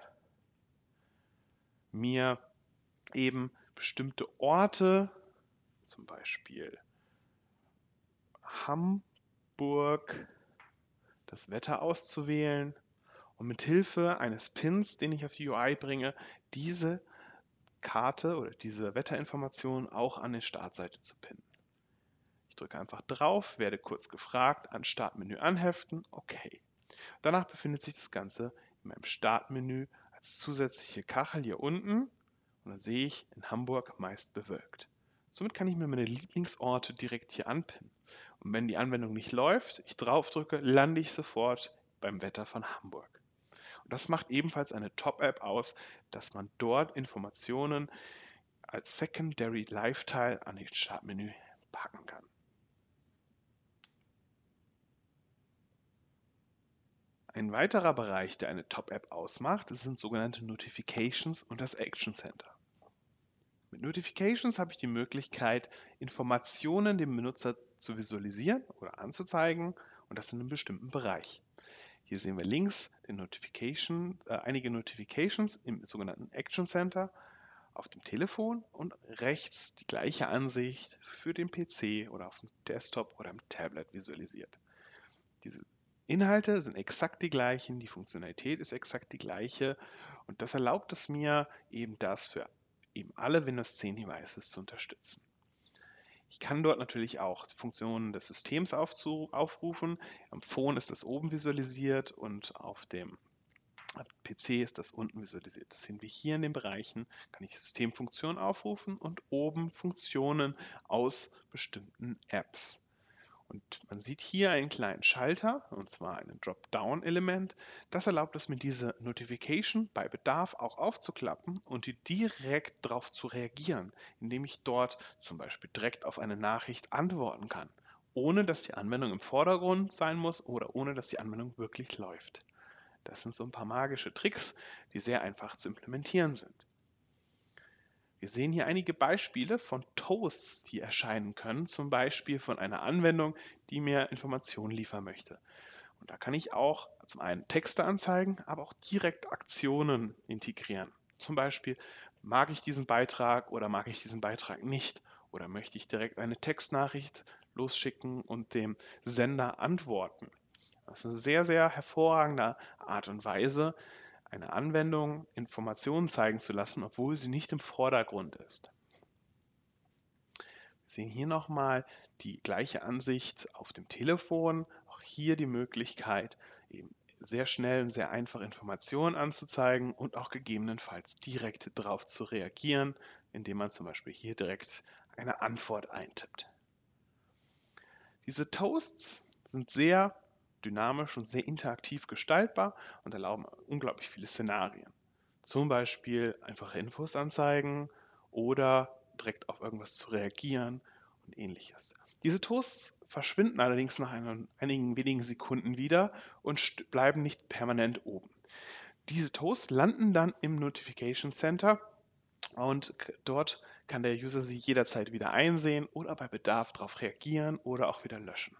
mir eben bestimmte Orte, zum Beispiel Hamburg, das Wetter auszuwählen und mit Hilfe eines Pins, den ich auf die UI bringe, diese Karte oder diese Wetterinformation auch an die Startseite zu pinnen. Ich drücke einfach drauf, werde kurz gefragt, an Startmenü anheften, okay. Danach befindet sich das Ganze in meinem Startmenü als zusätzliche Kachel hier unten und dann sehe ich in Hamburg meist bewölkt. Somit kann ich mir meine Lieblingsorte direkt hier anpinnen. Und wenn die Anwendung nicht läuft, ich draufdrücke, lande ich sofort beim Wetter von Hamburg. Und das macht ebenfalls eine Top-App aus, dass man dort Informationen als Secondary Live-Teil an das Startmenü packen kann. Ein weiterer Bereich, der eine Top-App ausmacht, sind sogenannte Notifications und das Action Center. Mit Notifications habe ich die Möglichkeit, Informationen dem Benutzer zu visualisieren oder anzuzeigen und das in einem bestimmten Bereich. Hier sehen wir links einige Notifications im sogenannten Action Center auf dem Telefon und rechts die gleiche Ansicht für den PC oder auf dem Desktop oder im Tablet visualisiert. Diese Inhalte sind exakt die gleichen, die Funktionalität ist exakt die gleiche und das erlaubt es mir, eben das für eben alle Windows 10 Devices zu unterstützen. Ich kann dort natürlich auch Funktionen des Systems aufrufen. Am Phone ist das oben visualisiert und auf dem PC ist das unten visualisiert. Das sehen wir hier in den Bereichen, kann ich Systemfunktionen aufrufen und oben Funktionen aus bestimmten Apps. Und man sieht hier einen kleinen Schalter, und zwar ein Dropdown-Element. Das erlaubt es mir, diese Notification bei Bedarf auch aufzuklappen und direkt darauf zu reagieren, indem ich dort zum Beispiel direkt auf eine Nachricht antworten kann, ohne dass die Anwendung im Vordergrund sein muss oder ohne dass die Anwendung wirklich läuft. Das sind so ein paar magische Tricks, die sehr einfach zu implementieren sind. Wir sehen hier einige Beispiele von Toasts, die erscheinen können, zum Beispiel von einer Anwendung, die mir Informationen liefern möchte. Und da kann ich auch zum einen Texte anzeigen, aber auch direkt Aktionen integrieren. Zum Beispiel, mag ich diesen Beitrag oder mag ich diesen Beitrag nicht? Oder möchte ich direkt eine Textnachricht losschicken und dem Sender antworten? Das ist eine sehr, sehr hervorragende Art und Weise, eine Anwendung Informationen zeigen zu lassen, obwohl sie nicht im Vordergrund ist. Wir sehen hier nochmal die gleiche Ansicht auf dem Telefon. Auch hier die Möglichkeit, eben sehr schnell und sehr einfach Informationen anzuzeigen und auch gegebenenfalls direkt darauf zu reagieren, indem man zum Beispiel hier direkt eine Antwort eintippt. Diese Toasts sind sehr dynamisch und sehr interaktiv gestaltbar und erlauben unglaublich viele Szenarien. Zum Beispiel einfache Infos anzeigen oder direkt auf irgendwas zu reagieren und ähnliches. Diese Toasts verschwinden allerdings nach einigen wenigen Sekunden wieder und bleiben nicht permanent oben. Diese Toasts landen dann im Notification Center und dort kann der User sie jederzeit wieder einsehen oder bei Bedarf darauf reagieren oder auch wieder löschen.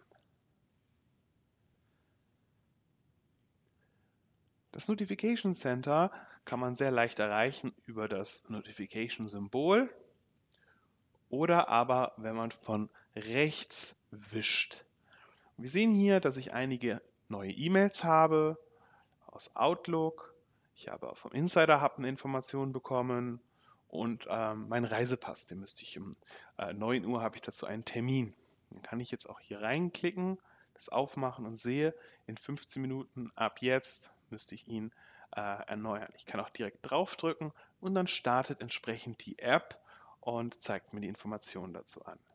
Das Notification Center kann man sehr leicht erreichen über das Notification-Symbol oder aber, wenn man von rechts wischt. Wir sehen hier, dass ich einige neue E-Mails habe aus Outlook. Ich habe vom Insider Hub eine Information bekommen und mein Reisepass, den müsste ich um 9 Uhr habe ich dazu einen Termin. Den kann ich jetzt auch hier reinklicken, das aufmachen und sehe, in 15 Minuten ab jetzt müsste ich ihn erneuern. Ich kann auch direkt draufdrücken und dann startet entsprechend die App und zeigt mir die Informationen dazu an.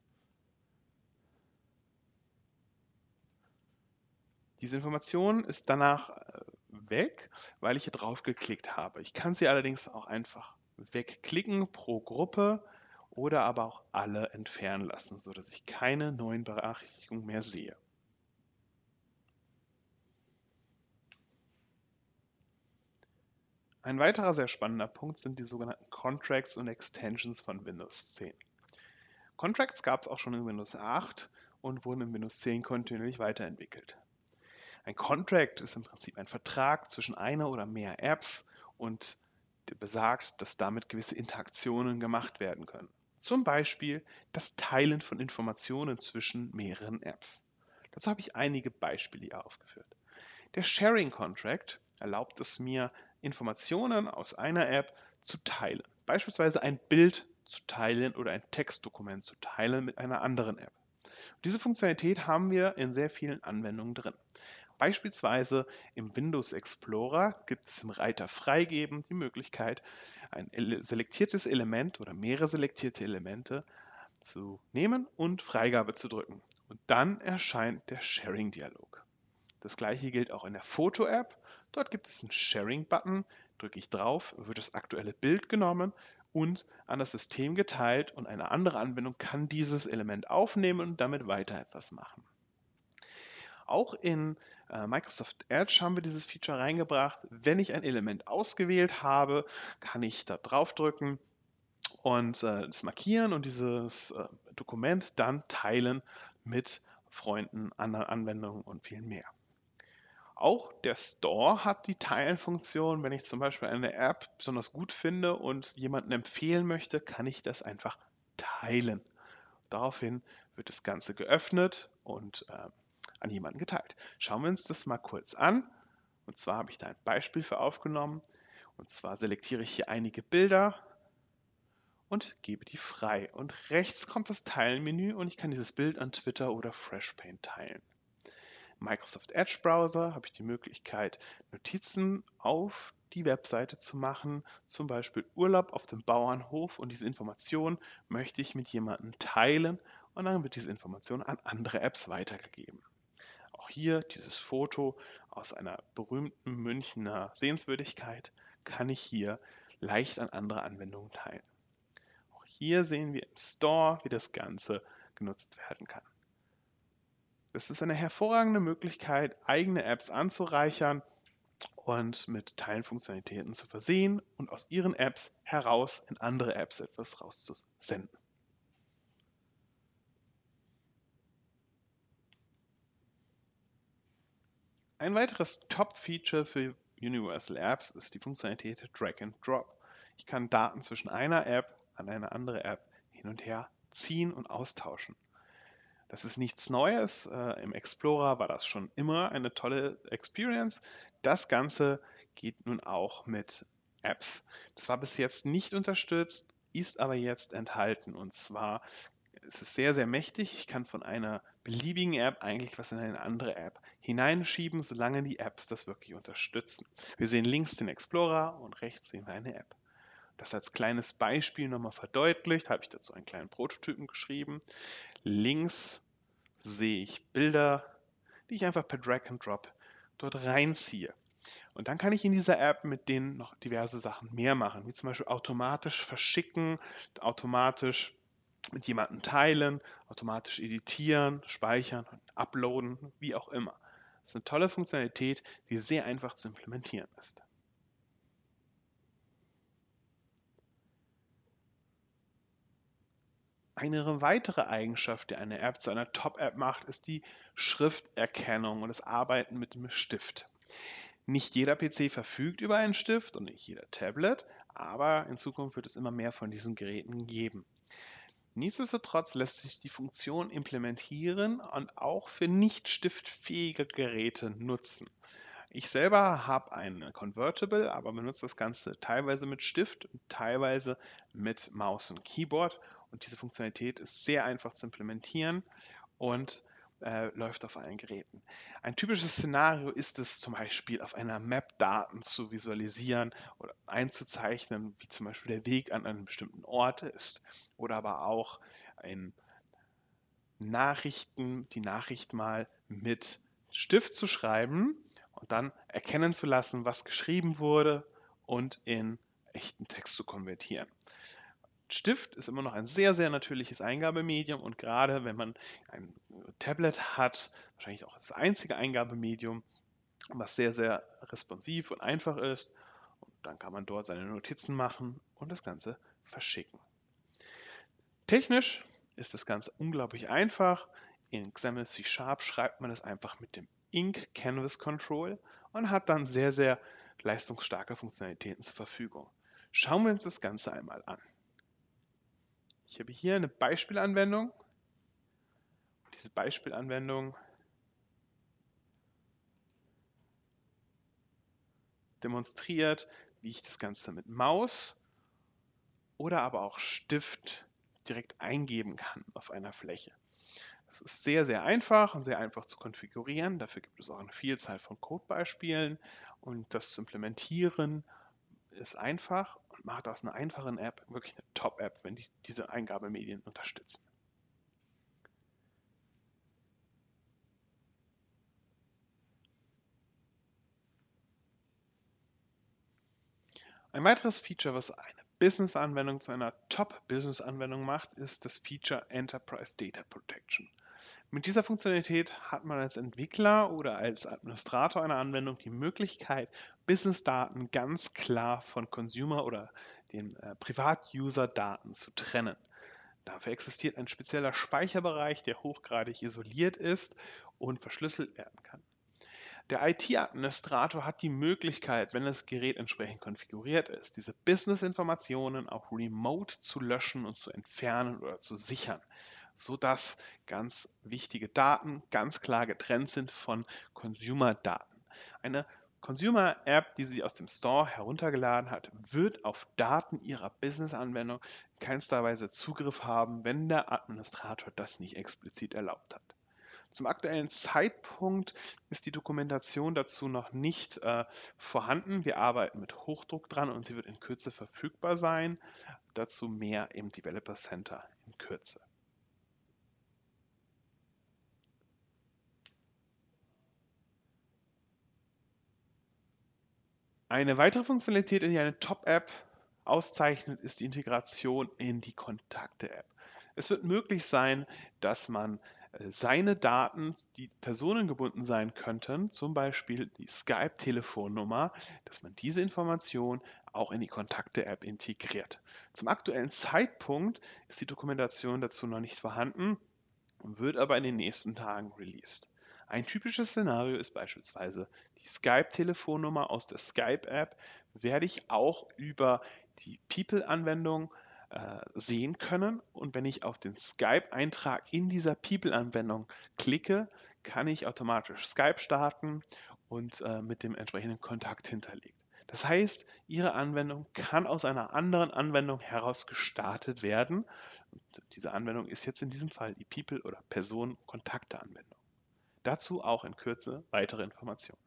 Diese Information ist danach weg, weil ich hier drauf geklickt habe. Ich kann sie allerdings auch einfach wegklicken pro Gruppe oder aber auch alle entfernen lassen, sodass ich keine neuen Benachrichtigungen mehr sehe. Ein weiterer sehr spannender Punkt sind die sogenannten Contracts und Extensions von Windows 10. Contracts gab es auch schon in Windows 8 und wurden in Windows 10 kontinuierlich weiterentwickelt. Ein Contract ist im Prinzip ein Vertrag zwischen einer oder mehr Apps und der besagt, dass damit gewisse Interaktionen gemacht werden können. Zum Beispiel das Teilen von Informationen zwischen mehreren Apps. Dazu habe ich einige Beispiele hier aufgeführt. Der Sharing Contract erlaubt es mir, Informationen aus einer App zu teilen. Beispielsweise ein Bild zu teilen oder ein Textdokument zu teilen mit einer anderen App. Diese Funktionalität haben wir in sehr vielen Anwendungen drin. Beispielsweise im Windows Explorer gibt es im Reiter Freigeben die Möglichkeit, ein selektiertes Element oder mehrere selektierte Elemente zu nehmen und Freigabe zu drücken. Und dann erscheint der Sharing-Dialog. Das gleiche gilt auch in der Foto-App. Dort gibt es einen Sharing-Button. Drücke ich drauf, wird das aktuelle Bild genommen und an das System geteilt und eine andere Anwendung kann dieses Element aufnehmen und damit weiter etwas machen. Auch in Microsoft Edge haben wir dieses Feature reingebracht. Wenn ich ein Element ausgewählt habe, kann ich da draufdrücken und es markieren und dieses Dokument dann teilen mit Freunden, anderen Anwendungen und viel mehr. Auch der Store hat die Teilen-Funktion. Wenn ich zum Beispiel eine App besonders gut finde und jemanden empfehlen möchte, kann ich das einfach teilen. Daraufhin wird das Ganze geöffnet und an jemanden geteilt. Schauen wir uns das mal kurz an. Und zwar habe ich da ein Beispiel für aufgenommen. Und zwar selektiere ich hier einige Bilder und gebe die frei. Und rechts kommt das Teilen-Menü und ich kann dieses Bild an Twitter oder FreshPaint teilen. Im Microsoft Edge Browser habe ich die Möglichkeit, Notizen auf die Webseite zu machen, zum Beispiel Urlaub auf dem Bauernhof und diese Information möchte ich mit jemandem teilen und dann wird diese Information an andere Apps weitergegeben. Auch hier dieses Foto aus einer berühmten Münchner Sehenswürdigkeit kann ich hier leicht an andere Anwendungen teilen. Auch hier sehen wir im Store, wie das Ganze genutzt werden kann. Es ist eine hervorragende Möglichkeit, eigene Apps anzureichern und mit Teilenfunktionalitäten zu versehen und aus ihren Apps heraus in andere Apps etwas rauszusenden. Ein weiteres Top-Feature für Universal Apps ist die Funktionalität Drag and Drop. Ich kann Daten zwischen einer App an eine andere App hin und her ziehen und austauschen. Das ist nichts Neues. Im Explorer war das schon immer eine tolle Experience. Das Ganze geht nun auch mit Apps. Das war bis jetzt nicht unterstützt, ist aber jetzt enthalten. Und zwar ist es sehr, sehr mächtig. Ich kann von einer beliebigen App eigentlich was in eine andere App hineinschieben, solange die Apps das wirklich unterstützen. Wir sehen links den Explorer und rechts sehen wir eine App. Das als kleines Beispiel nochmal verdeutlicht, habe ich dazu einen kleinen Prototypen geschrieben. Links sehe ich Bilder, die ich einfach per Drag and Drop dort reinziehe. Und dann kann ich in dieser App mit denen noch diverse Sachen mehr machen, wie zum Beispiel automatisch verschicken, automatisch mit jemandem teilen, automatisch editieren, speichern, uploaden, wie auch immer. Das ist eine tolle Funktionalität, die sehr einfach zu implementieren ist. Eine weitere Eigenschaft, die eine App zu einer Top-App macht, ist die Schrifterkennung und das Arbeiten mit dem Stift. Nicht jeder PC verfügt über einen Stift und nicht jeder Tablet, aber in Zukunft wird es immer mehr von diesen Geräten geben. Nichtsdestotrotz lässt sich die Funktion implementieren und auch für nicht stiftfähige Geräte nutzen. Ich selber habe ein Convertible, aber benutze das Ganze teilweise mit Stift und teilweise mit Maus und Keyboard. Und diese Funktionalität ist sehr einfach zu implementieren und läuft auf allen Geräten. Ein typisches Szenario ist es zum Beispiel auf einer Map Daten zu visualisieren oder einzuzeichnen, wie zum Beispiel der Weg an einem bestimmten Ort ist. Oder aber auch in die Nachricht mal mit Stift zu schreiben und dann erkennen zu lassen, was geschrieben wurde und in echten Text zu konvertieren. Stift ist immer noch ein sehr, sehr natürliches Eingabemedium und gerade wenn man ein Tablet hat, wahrscheinlich auch das einzige Eingabemedium, was sehr, sehr responsiv und einfach ist. Und dann kann man dort seine Notizen machen und das Ganze verschicken. Technisch ist das Ganze unglaublich einfach. In XAML C# schreibt man es einfach mit dem Ink Canvas Control und hat dann sehr, sehr leistungsstarke Funktionalitäten zur Verfügung. Schauen wir uns das Ganze einmal an. Ich habe hier eine Beispielanwendung. Diese Beispielanwendung demonstriert, wie ich das Ganze mit Maus oder aber auch Stift direkt eingeben kann auf einer Fläche. Es ist sehr, sehr einfach und sehr einfach zu konfigurieren. Dafür gibt es auch eine Vielzahl von Codebeispielen und das zu implementieren ist einfach und macht aus einer einfachen App wirklich eine Top-App, wenn die diese Eingabemedien unterstützen. Ein weiteres Feature, was eine Business-Anwendung zu einer Top-Business-Anwendung macht, ist das Feature Enterprise Data Protection. Mit dieser Funktionalität hat man als Entwickler oder als Administrator einer Anwendung die Möglichkeit, Business-Daten ganz klar von Consumer- oder den Privat-User-Daten zu trennen. Dafür existiert ein spezieller Speicherbereich, der hochgradig isoliert ist und verschlüsselt werden kann. Der IT-Administrator hat die Möglichkeit, wenn das Gerät entsprechend konfiguriert ist, diese Business-Informationen auch remote zu löschen und zu entfernen oder zu sichern, sodass ganz wichtige Daten ganz klar getrennt sind von Consumer-Daten. Eine Consumer-App, die sie aus dem Store heruntergeladen hat, wird auf Daten ihrer Business-Anwendung in keinster Weise Zugriff haben, wenn der Administrator das nicht explizit erlaubt hat. Zum aktuellen Zeitpunkt ist die Dokumentation dazu noch nicht vorhanden. Wir arbeiten mit Hochdruck dran und sie wird in Kürze verfügbar sein. Dazu mehr im Developer Center in Kürze. Eine weitere Funktionalität, die eine Top-App auszeichnet, ist die Integration in die Kontakte-App. Es wird möglich sein, dass man seine Daten, die personengebunden sein könnten, zum Beispiel die Skype-Telefonnummer, dass man diese Information auch in die Kontakte-App integriert. Zum aktuellen Zeitpunkt ist die Dokumentation dazu noch nicht vorhanden, wird aber in den nächsten Tagen released. Ein typisches Szenario ist beispielsweise die Skype-Telefonnummer aus der Skype-App, werde ich auch über die People-Anwendung sehen können. Und wenn ich auf den Skype-Eintrag in dieser People-Anwendung klicke, kann ich automatisch Skype starten und mit dem entsprechenden Kontakt hinterlegt. Das heißt, Ihre Anwendung kann aus einer anderen Anwendung heraus gestartet werden. Und diese Anwendung ist jetzt in diesem Fall die People- oder Personen-Kontakte-Anwendung. Dazu auch in Kürze weitere Informationen.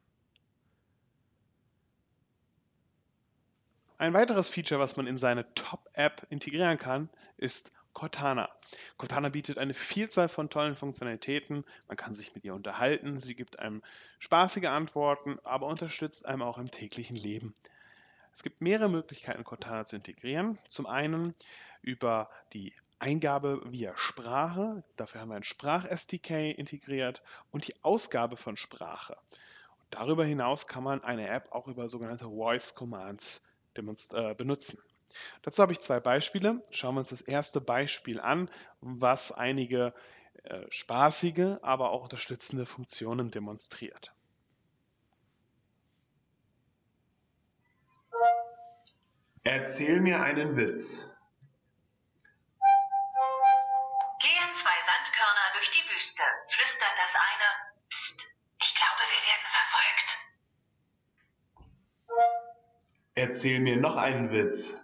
Ein weiteres Feature, was man in seine Top-App integrieren kann, ist Cortana. Cortana bietet eine Vielzahl von tollen Funktionalitäten. Man kann sich mit ihr unterhalten. Sie gibt einem spaßige Antworten, aber unterstützt einem auch im täglichen Leben. Es gibt mehrere Möglichkeiten, Cortana zu integrieren. Zum einen über die Eingabe via Sprache. Dafür haben wir ein Sprach-SDK integriert und die Ausgabe von Sprache. Und darüber hinaus kann man eine App auch über sogenannte Voice Commands benutzen. Dazu habe ich zwei Beispiele. Schauen wir uns das erste Beispiel an, was einige spaßige, aber auch unterstützende Funktionen demonstriert. Erzähl mir einen Witz. Gehen zwei Sandkörner durch die Wüste, flüstert das eine: Psst, ich glaube, wir werden verfolgt. Erzähl mir noch einen Witz.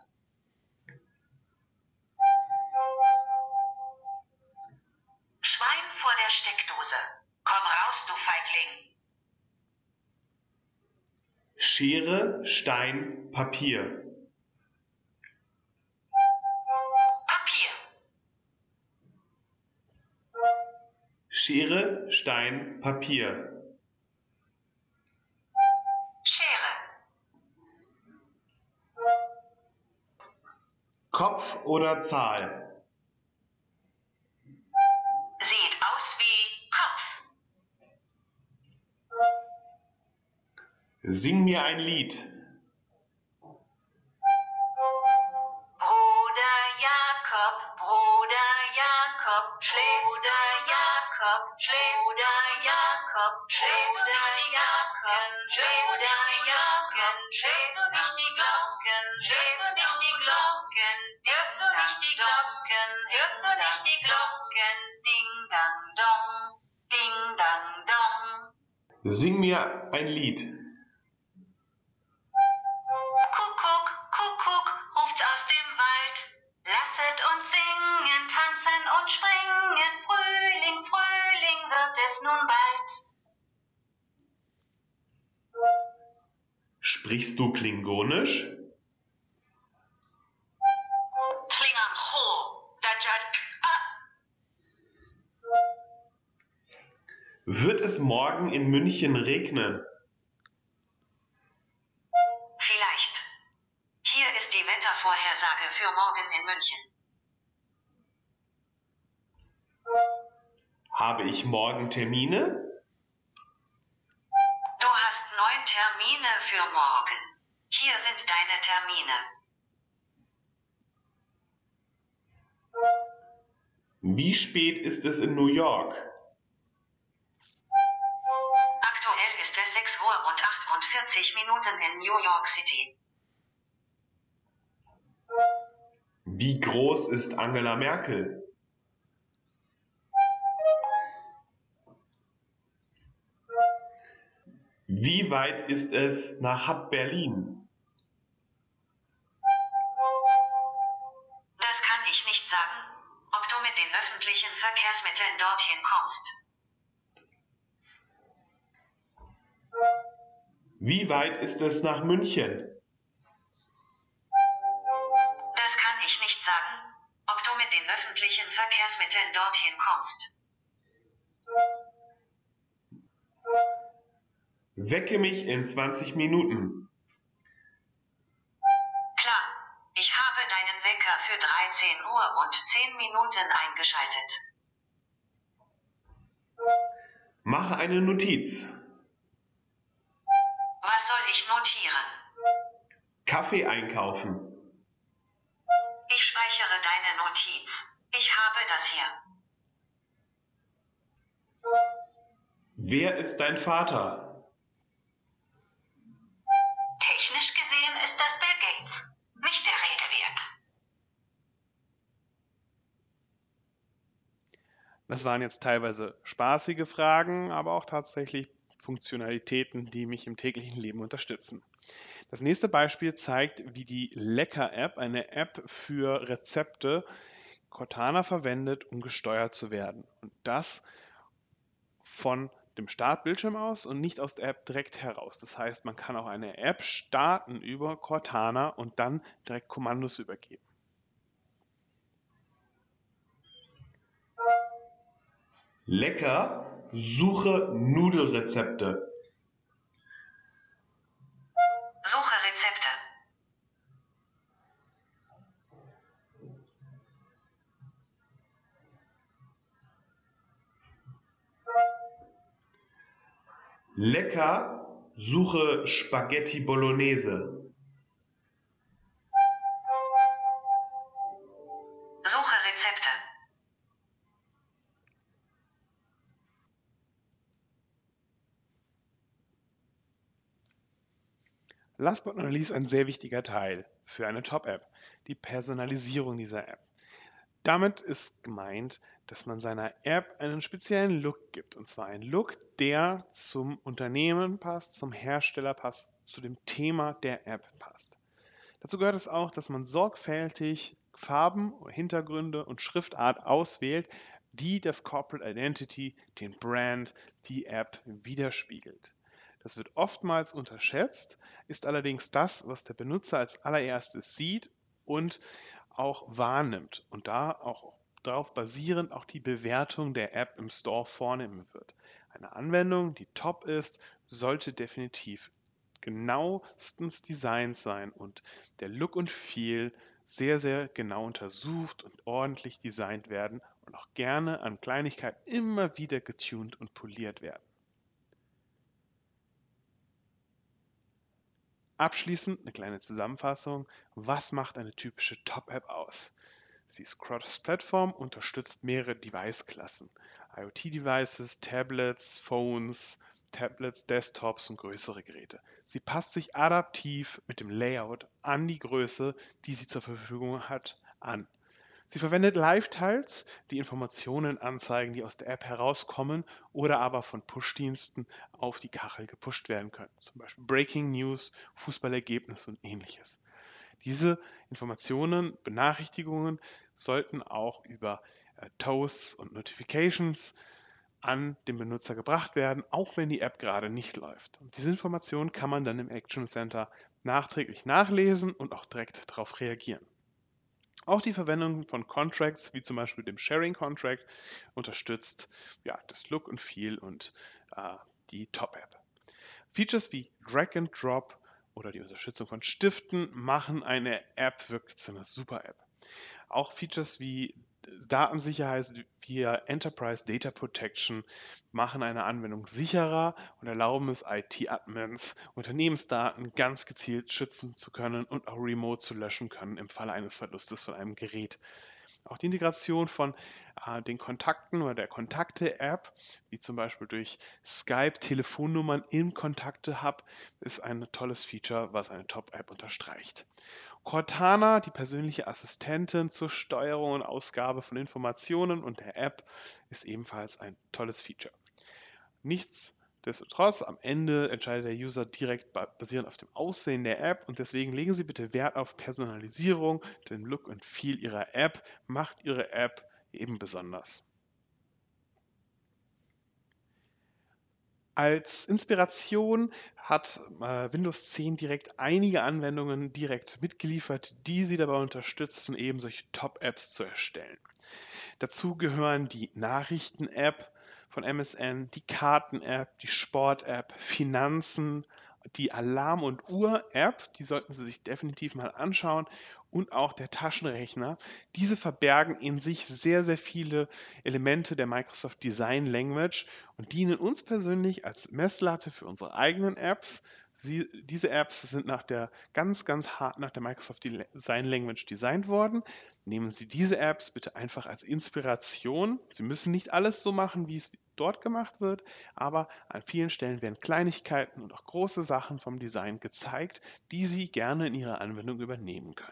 Schwein vor der Steckdose. Komm raus, du Feigling. Schere, Stein, Papier. Papier. Schere, Stein, Papier. Schere. Kopf oder Zahl? Sieht aus wie Kopf. Sing mir ein Lied. Bruder Jakob, schläfst du? Jakob, schläfst du? Jakob, schläfst du nicht die Glocken? Schläfst du die Glocken? Schläfst du nicht die Glocken? Schläfst du nicht die Glocken? Hörst du nicht die Glocken? Hörst du nicht die Glocken? Ding dang dong, ding dang dong. Sing mir ein Lied. Kuckuck, Kuckuck, ruft's aus dem Wald. Lasset uns singen, tanzen und springen, Frühling, Frühling. Sprichst du Klingonisch? Klingon Ho, Dajad Wird es morgen in München regnen? Vielleicht. Hier ist die Wettervorhersage für morgen in München. Habe ich morgen Termine? Du hast 9 Termine für morgen. Hier sind deine Termine. Wie spät ist es in New York? Aktuell ist es 6 Uhr und 48 Minuten in New York City. Wie groß ist Angela Merkel? Wie weit ist es nach Berlin? Das kann ich nicht sagen, ob du mit den öffentlichen Verkehrsmitteln dorthin kommst. Wie weit ist es nach München? Das kann ich nicht sagen, ob du mit den öffentlichen Verkehrsmitteln dorthin kommst. Wecke mich in 20 Minuten. Klar, ich habe deinen Wecker für 13 Uhr und 10 Minuten eingeschaltet. Mache eine Notiz. Was soll ich notieren? Kaffee einkaufen. Ich speichere deine Notiz. Ich habe das hier. Wer ist dein Vater? Technisch gesehen ist das Bill Gates. Nicht der Rede wert. Das waren jetzt teilweise spaßige Fragen, aber auch tatsächlich Funktionalitäten, die mich im täglichen Leben unterstützen. Das nächste Beispiel zeigt, wie die Lecker-App, eine App für Rezepte, Cortana verwendet, um gesteuert zu werden. Und das von dem Startbildschirm aus und nicht aus der App direkt heraus. Das heißt, man kann auch eine App starten über Cortana und dann direkt Kommandos übergeben. Lecker, suche Nudelrezepte. Suche Rezepte. Lecker, suche Spaghetti Bolognese. Suche Rezepte. Last but not least ein sehr wichtiger Teil für eine Top-App, die Personalisierung dieser App. Damit ist gemeint, dass man seiner App einen speziellen Look gibt. Und zwar einen Look, der zum Unternehmen passt, zum Hersteller passt, zu dem Thema der App passt. Dazu gehört es auch, dass man sorgfältig Farben, Hintergründe und Schriftart auswählt, die das Corporate Identity, den Brand, die App widerspiegelt. Das wird oftmals unterschätzt, ist allerdings das, was der Benutzer als allererstes sieht und auch wahrnimmt und da auch darauf basierend auch die Bewertung der App im Store vornehmen wird. Eine Anwendung, die top ist, sollte definitiv genauestens designt sein und der Look und Feel sehr, sehr genau untersucht und ordentlich designt werden und auch gerne an Kleinigkeiten immer wieder getuned und poliert werden. Abschließend eine kleine Zusammenfassung. Was macht eine typische Top-App aus? Sie ist Cross-Plattform, unterstützt mehrere Device-Klassen. IoT-Devices, Tablets, Desktops und größere Geräte. Sie passt sich adaptiv mit dem Layout an die Größe, die sie zur Verfügung hat, an. Sie verwendet Live-Tiles, die Informationen anzeigen, die aus der App herauskommen oder aber von Push-Diensten auf die Kachel gepusht werden können. Zum Beispiel Breaking News, Fußballergebnisse und ähnliches. Diese Informationen, Benachrichtigungen sollten auch über Toasts und Notifications an den Benutzer gebracht werden, auch wenn die App gerade nicht läuft. Und diese Informationen kann man dann im Action Center nachträglich nachlesen und auch direkt darauf reagieren. Auch die Verwendung von Contracts, wie zum Beispiel dem Sharing Contract, unterstützt das Look and Feel und die Top-App. Features wie Drag and Drop oder die Unterstützung von Stiften machen eine App wirklich zu einer Super-App. Auch Features wie Datensicherheit via Enterprise Data Protection machen eine Anwendung sicherer und erlauben es IT-Admins, Unternehmensdaten ganz gezielt schützen zu können und auch remote zu löschen können im Falle eines Verlustes von einem Gerät. Auch die Integration von den Kontakten oder der Kontakte-App, wie zum Beispiel durch Skype Telefonnummern im Kontakte-Hub, ist ein tolles Feature, was eine Top-App unterstreicht. Cortana, die persönliche Assistentin zur Steuerung und Ausgabe von Informationen und der App, ist ebenfalls ein tolles Feature. Nichtsdestotrotz, am Ende entscheidet der User direkt basierend auf dem Aussehen der App und deswegen legen Sie bitte Wert auf Personalisierung, den Look und Feel Ihrer App macht Ihre App eben besonders. Als Inspiration hat Windows 10 direkt einige Anwendungen direkt mitgeliefert, die Sie dabei unterstützen, eben solche Top-Apps zu erstellen. Dazu gehören die Nachrichten-App von MSN, die Karten-App, die Sport-App, Finanzen, die Alarm- und Uhr-App, die sollten Sie sich definitiv mal anschauen, und auch der Taschenrechner. Diese verbergen in sich sehr, sehr viele Elemente der Microsoft Design Language und dienen uns persönlich als Messlatte für unsere eigenen Apps. Diese Apps sind ganz hart nach der Microsoft Design Language designt worden. Nehmen Sie diese Apps bitte einfach als Inspiration. Sie müssen nicht alles so machen, wie es dort gemacht wird, aber an vielen Stellen werden Kleinigkeiten und auch große Sachen vom Design gezeigt, die Sie gerne in Ihrer Anwendung übernehmen können.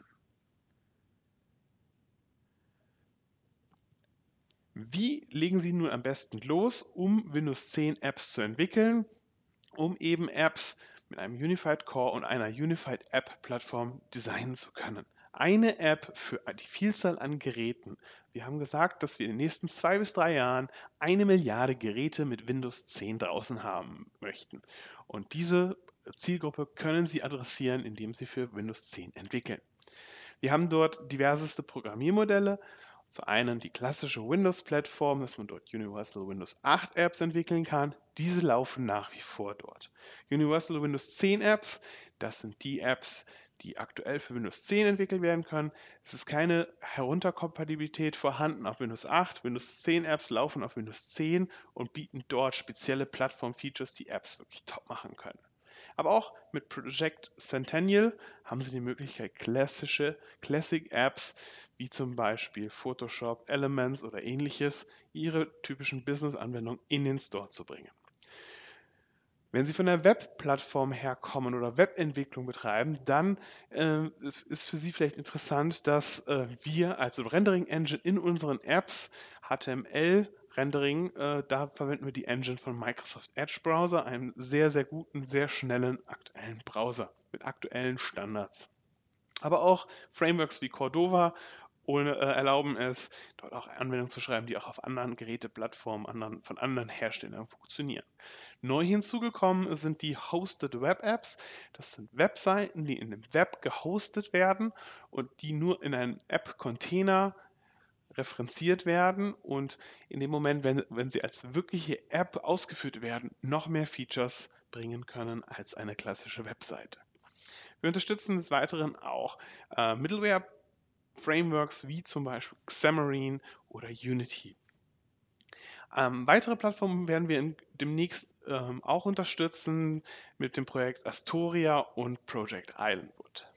Wie legen Sie nun am besten los, um Windows 10 Apps zu entwickeln, um eben Apps mit einem Unified Core und einer Unified App Plattform designen zu können? Eine App für die Vielzahl an Geräten. Wir haben gesagt, dass wir in den nächsten 2 bis 3 Jahren 1 Milliarde Geräte mit Windows 10 draußen haben möchten. Und diese Zielgruppe können Sie adressieren, indem Sie für Windows 10 entwickeln. Wir haben dort diverseste Programmiermodelle. Zum einen die klassische Windows-Plattform, dass man dort Universal Windows 8 Apps entwickeln kann. Diese laufen nach wie vor dort. Universal Windows 10 Apps, das sind die Apps, die aktuell für Windows 10 entwickelt werden können. Es ist keine Herunterkompatibilität vorhanden auf Windows 8. Windows 10 Apps laufen auf Windows 10 und bieten dort spezielle Plattform-Features, die Apps wirklich top machen können. Aber auch mit Project Centennial haben Sie die Möglichkeit, Classic-Apps wie zum Beispiel Photoshop, Elements oder ähnliches, Ihre typischen Business-Anwendungen in den Store zu bringen. Wenn Sie von der Webplattform herkommen oder Webentwicklung betreiben, dann ist für Sie vielleicht interessant, dass wir als Rendering Engine in unseren Apps HTML Rendering, da verwenden wir die Engine von Microsoft Edge Browser, einem sehr, sehr guten, sehr schnellen, aktuellen Browser mit aktuellen Standards. Aber auch Frameworks wie Cordova erlauben es, dort auch Anwendungen zu schreiben, die auch auf anderen Geräteplattformen von anderen Herstellern funktionieren. Neu hinzugekommen sind die Hosted Web Apps. Das sind Webseiten, die in dem Web gehostet werden und die nur in einem App-Container referenziert werden und in dem Moment, wenn sie als wirkliche App ausgeführt werden, noch mehr Features bringen können als eine klassische Webseite. Wir unterstützen des Weiteren auch Middleware-Frameworks wie zum Beispiel Xamarin oder Unity. Weitere Plattformen werden wir demnächst auch unterstützen mit dem Projekt Astoria und Project Ironwood.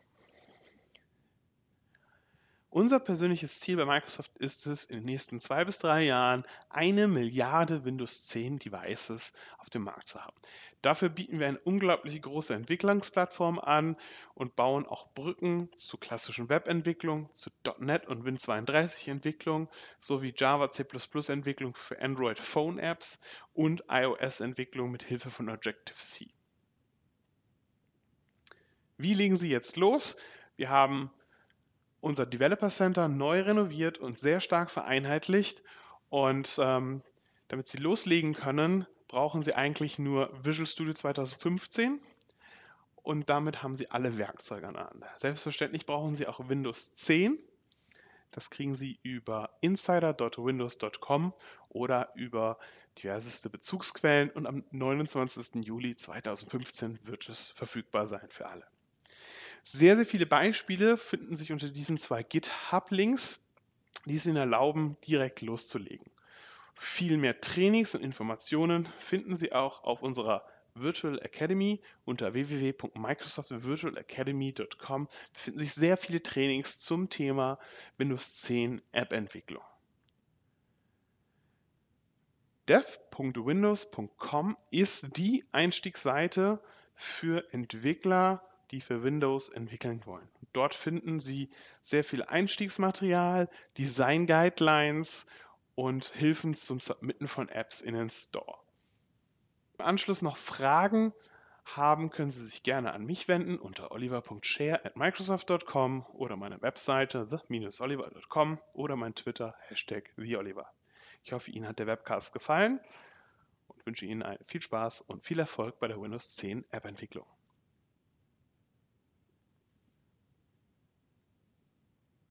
Unser persönliches Ziel bei Microsoft ist es, in den nächsten 2 bis 3 Jahren 1 Milliarde Windows 10 Devices auf dem Markt zu haben. Dafür bieten wir eine unglaublich große Entwicklungsplattform an und bauen auch Brücken zu klassischen Webentwicklung, zu .NET und Win32-Entwicklung sowie Java, C++ Entwicklung für Android Phone Apps und iOS-Entwicklung mit Hilfe von Objective-C. Wie legen Sie jetzt los? Wir haben unser Developer Center neu renoviert und sehr stark vereinheitlicht und Damit Sie loslegen können, brauchen Sie eigentlich nur Visual Studio 2015 und damit haben Sie alle Werkzeuge an der Hand. Selbstverständlich brauchen Sie auch Windows 10. Das kriegen Sie über insider.windows.com oder über diverseste Bezugsquellen und am 29. Juli 2015 wird es verfügbar sein für alle. Sehr, sehr viele Beispiele finden sich unter diesen 2 GitHub-Links, die es Ihnen erlauben, direkt loszulegen. Viel mehr Trainings und Informationen finden Sie auch auf unserer Virtual Academy unter www.microsoftvirtualacademy.com. Befinden sich sehr viele Trainings zum Thema Windows 10 App-Entwicklung. dev.windows.com ist die Einstiegsseite für Entwickler, die für Windows entwickeln wollen. Dort finden Sie sehr viel Einstiegsmaterial, Design-Guidelines und Hilfen zum Submitten von Apps in den Store. Im Anschluss noch Fragen haben, können Sie sich gerne an mich wenden unter oliver.share@microsoft.com oder meine Webseite the-oliver.com oder mein Twitter #theoliver. Ich hoffe, Ihnen hat der Webcast gefallen und wünsche Ihnen viel Spaß und viel Erfolg bei der Windows 10 App-Entwicklung.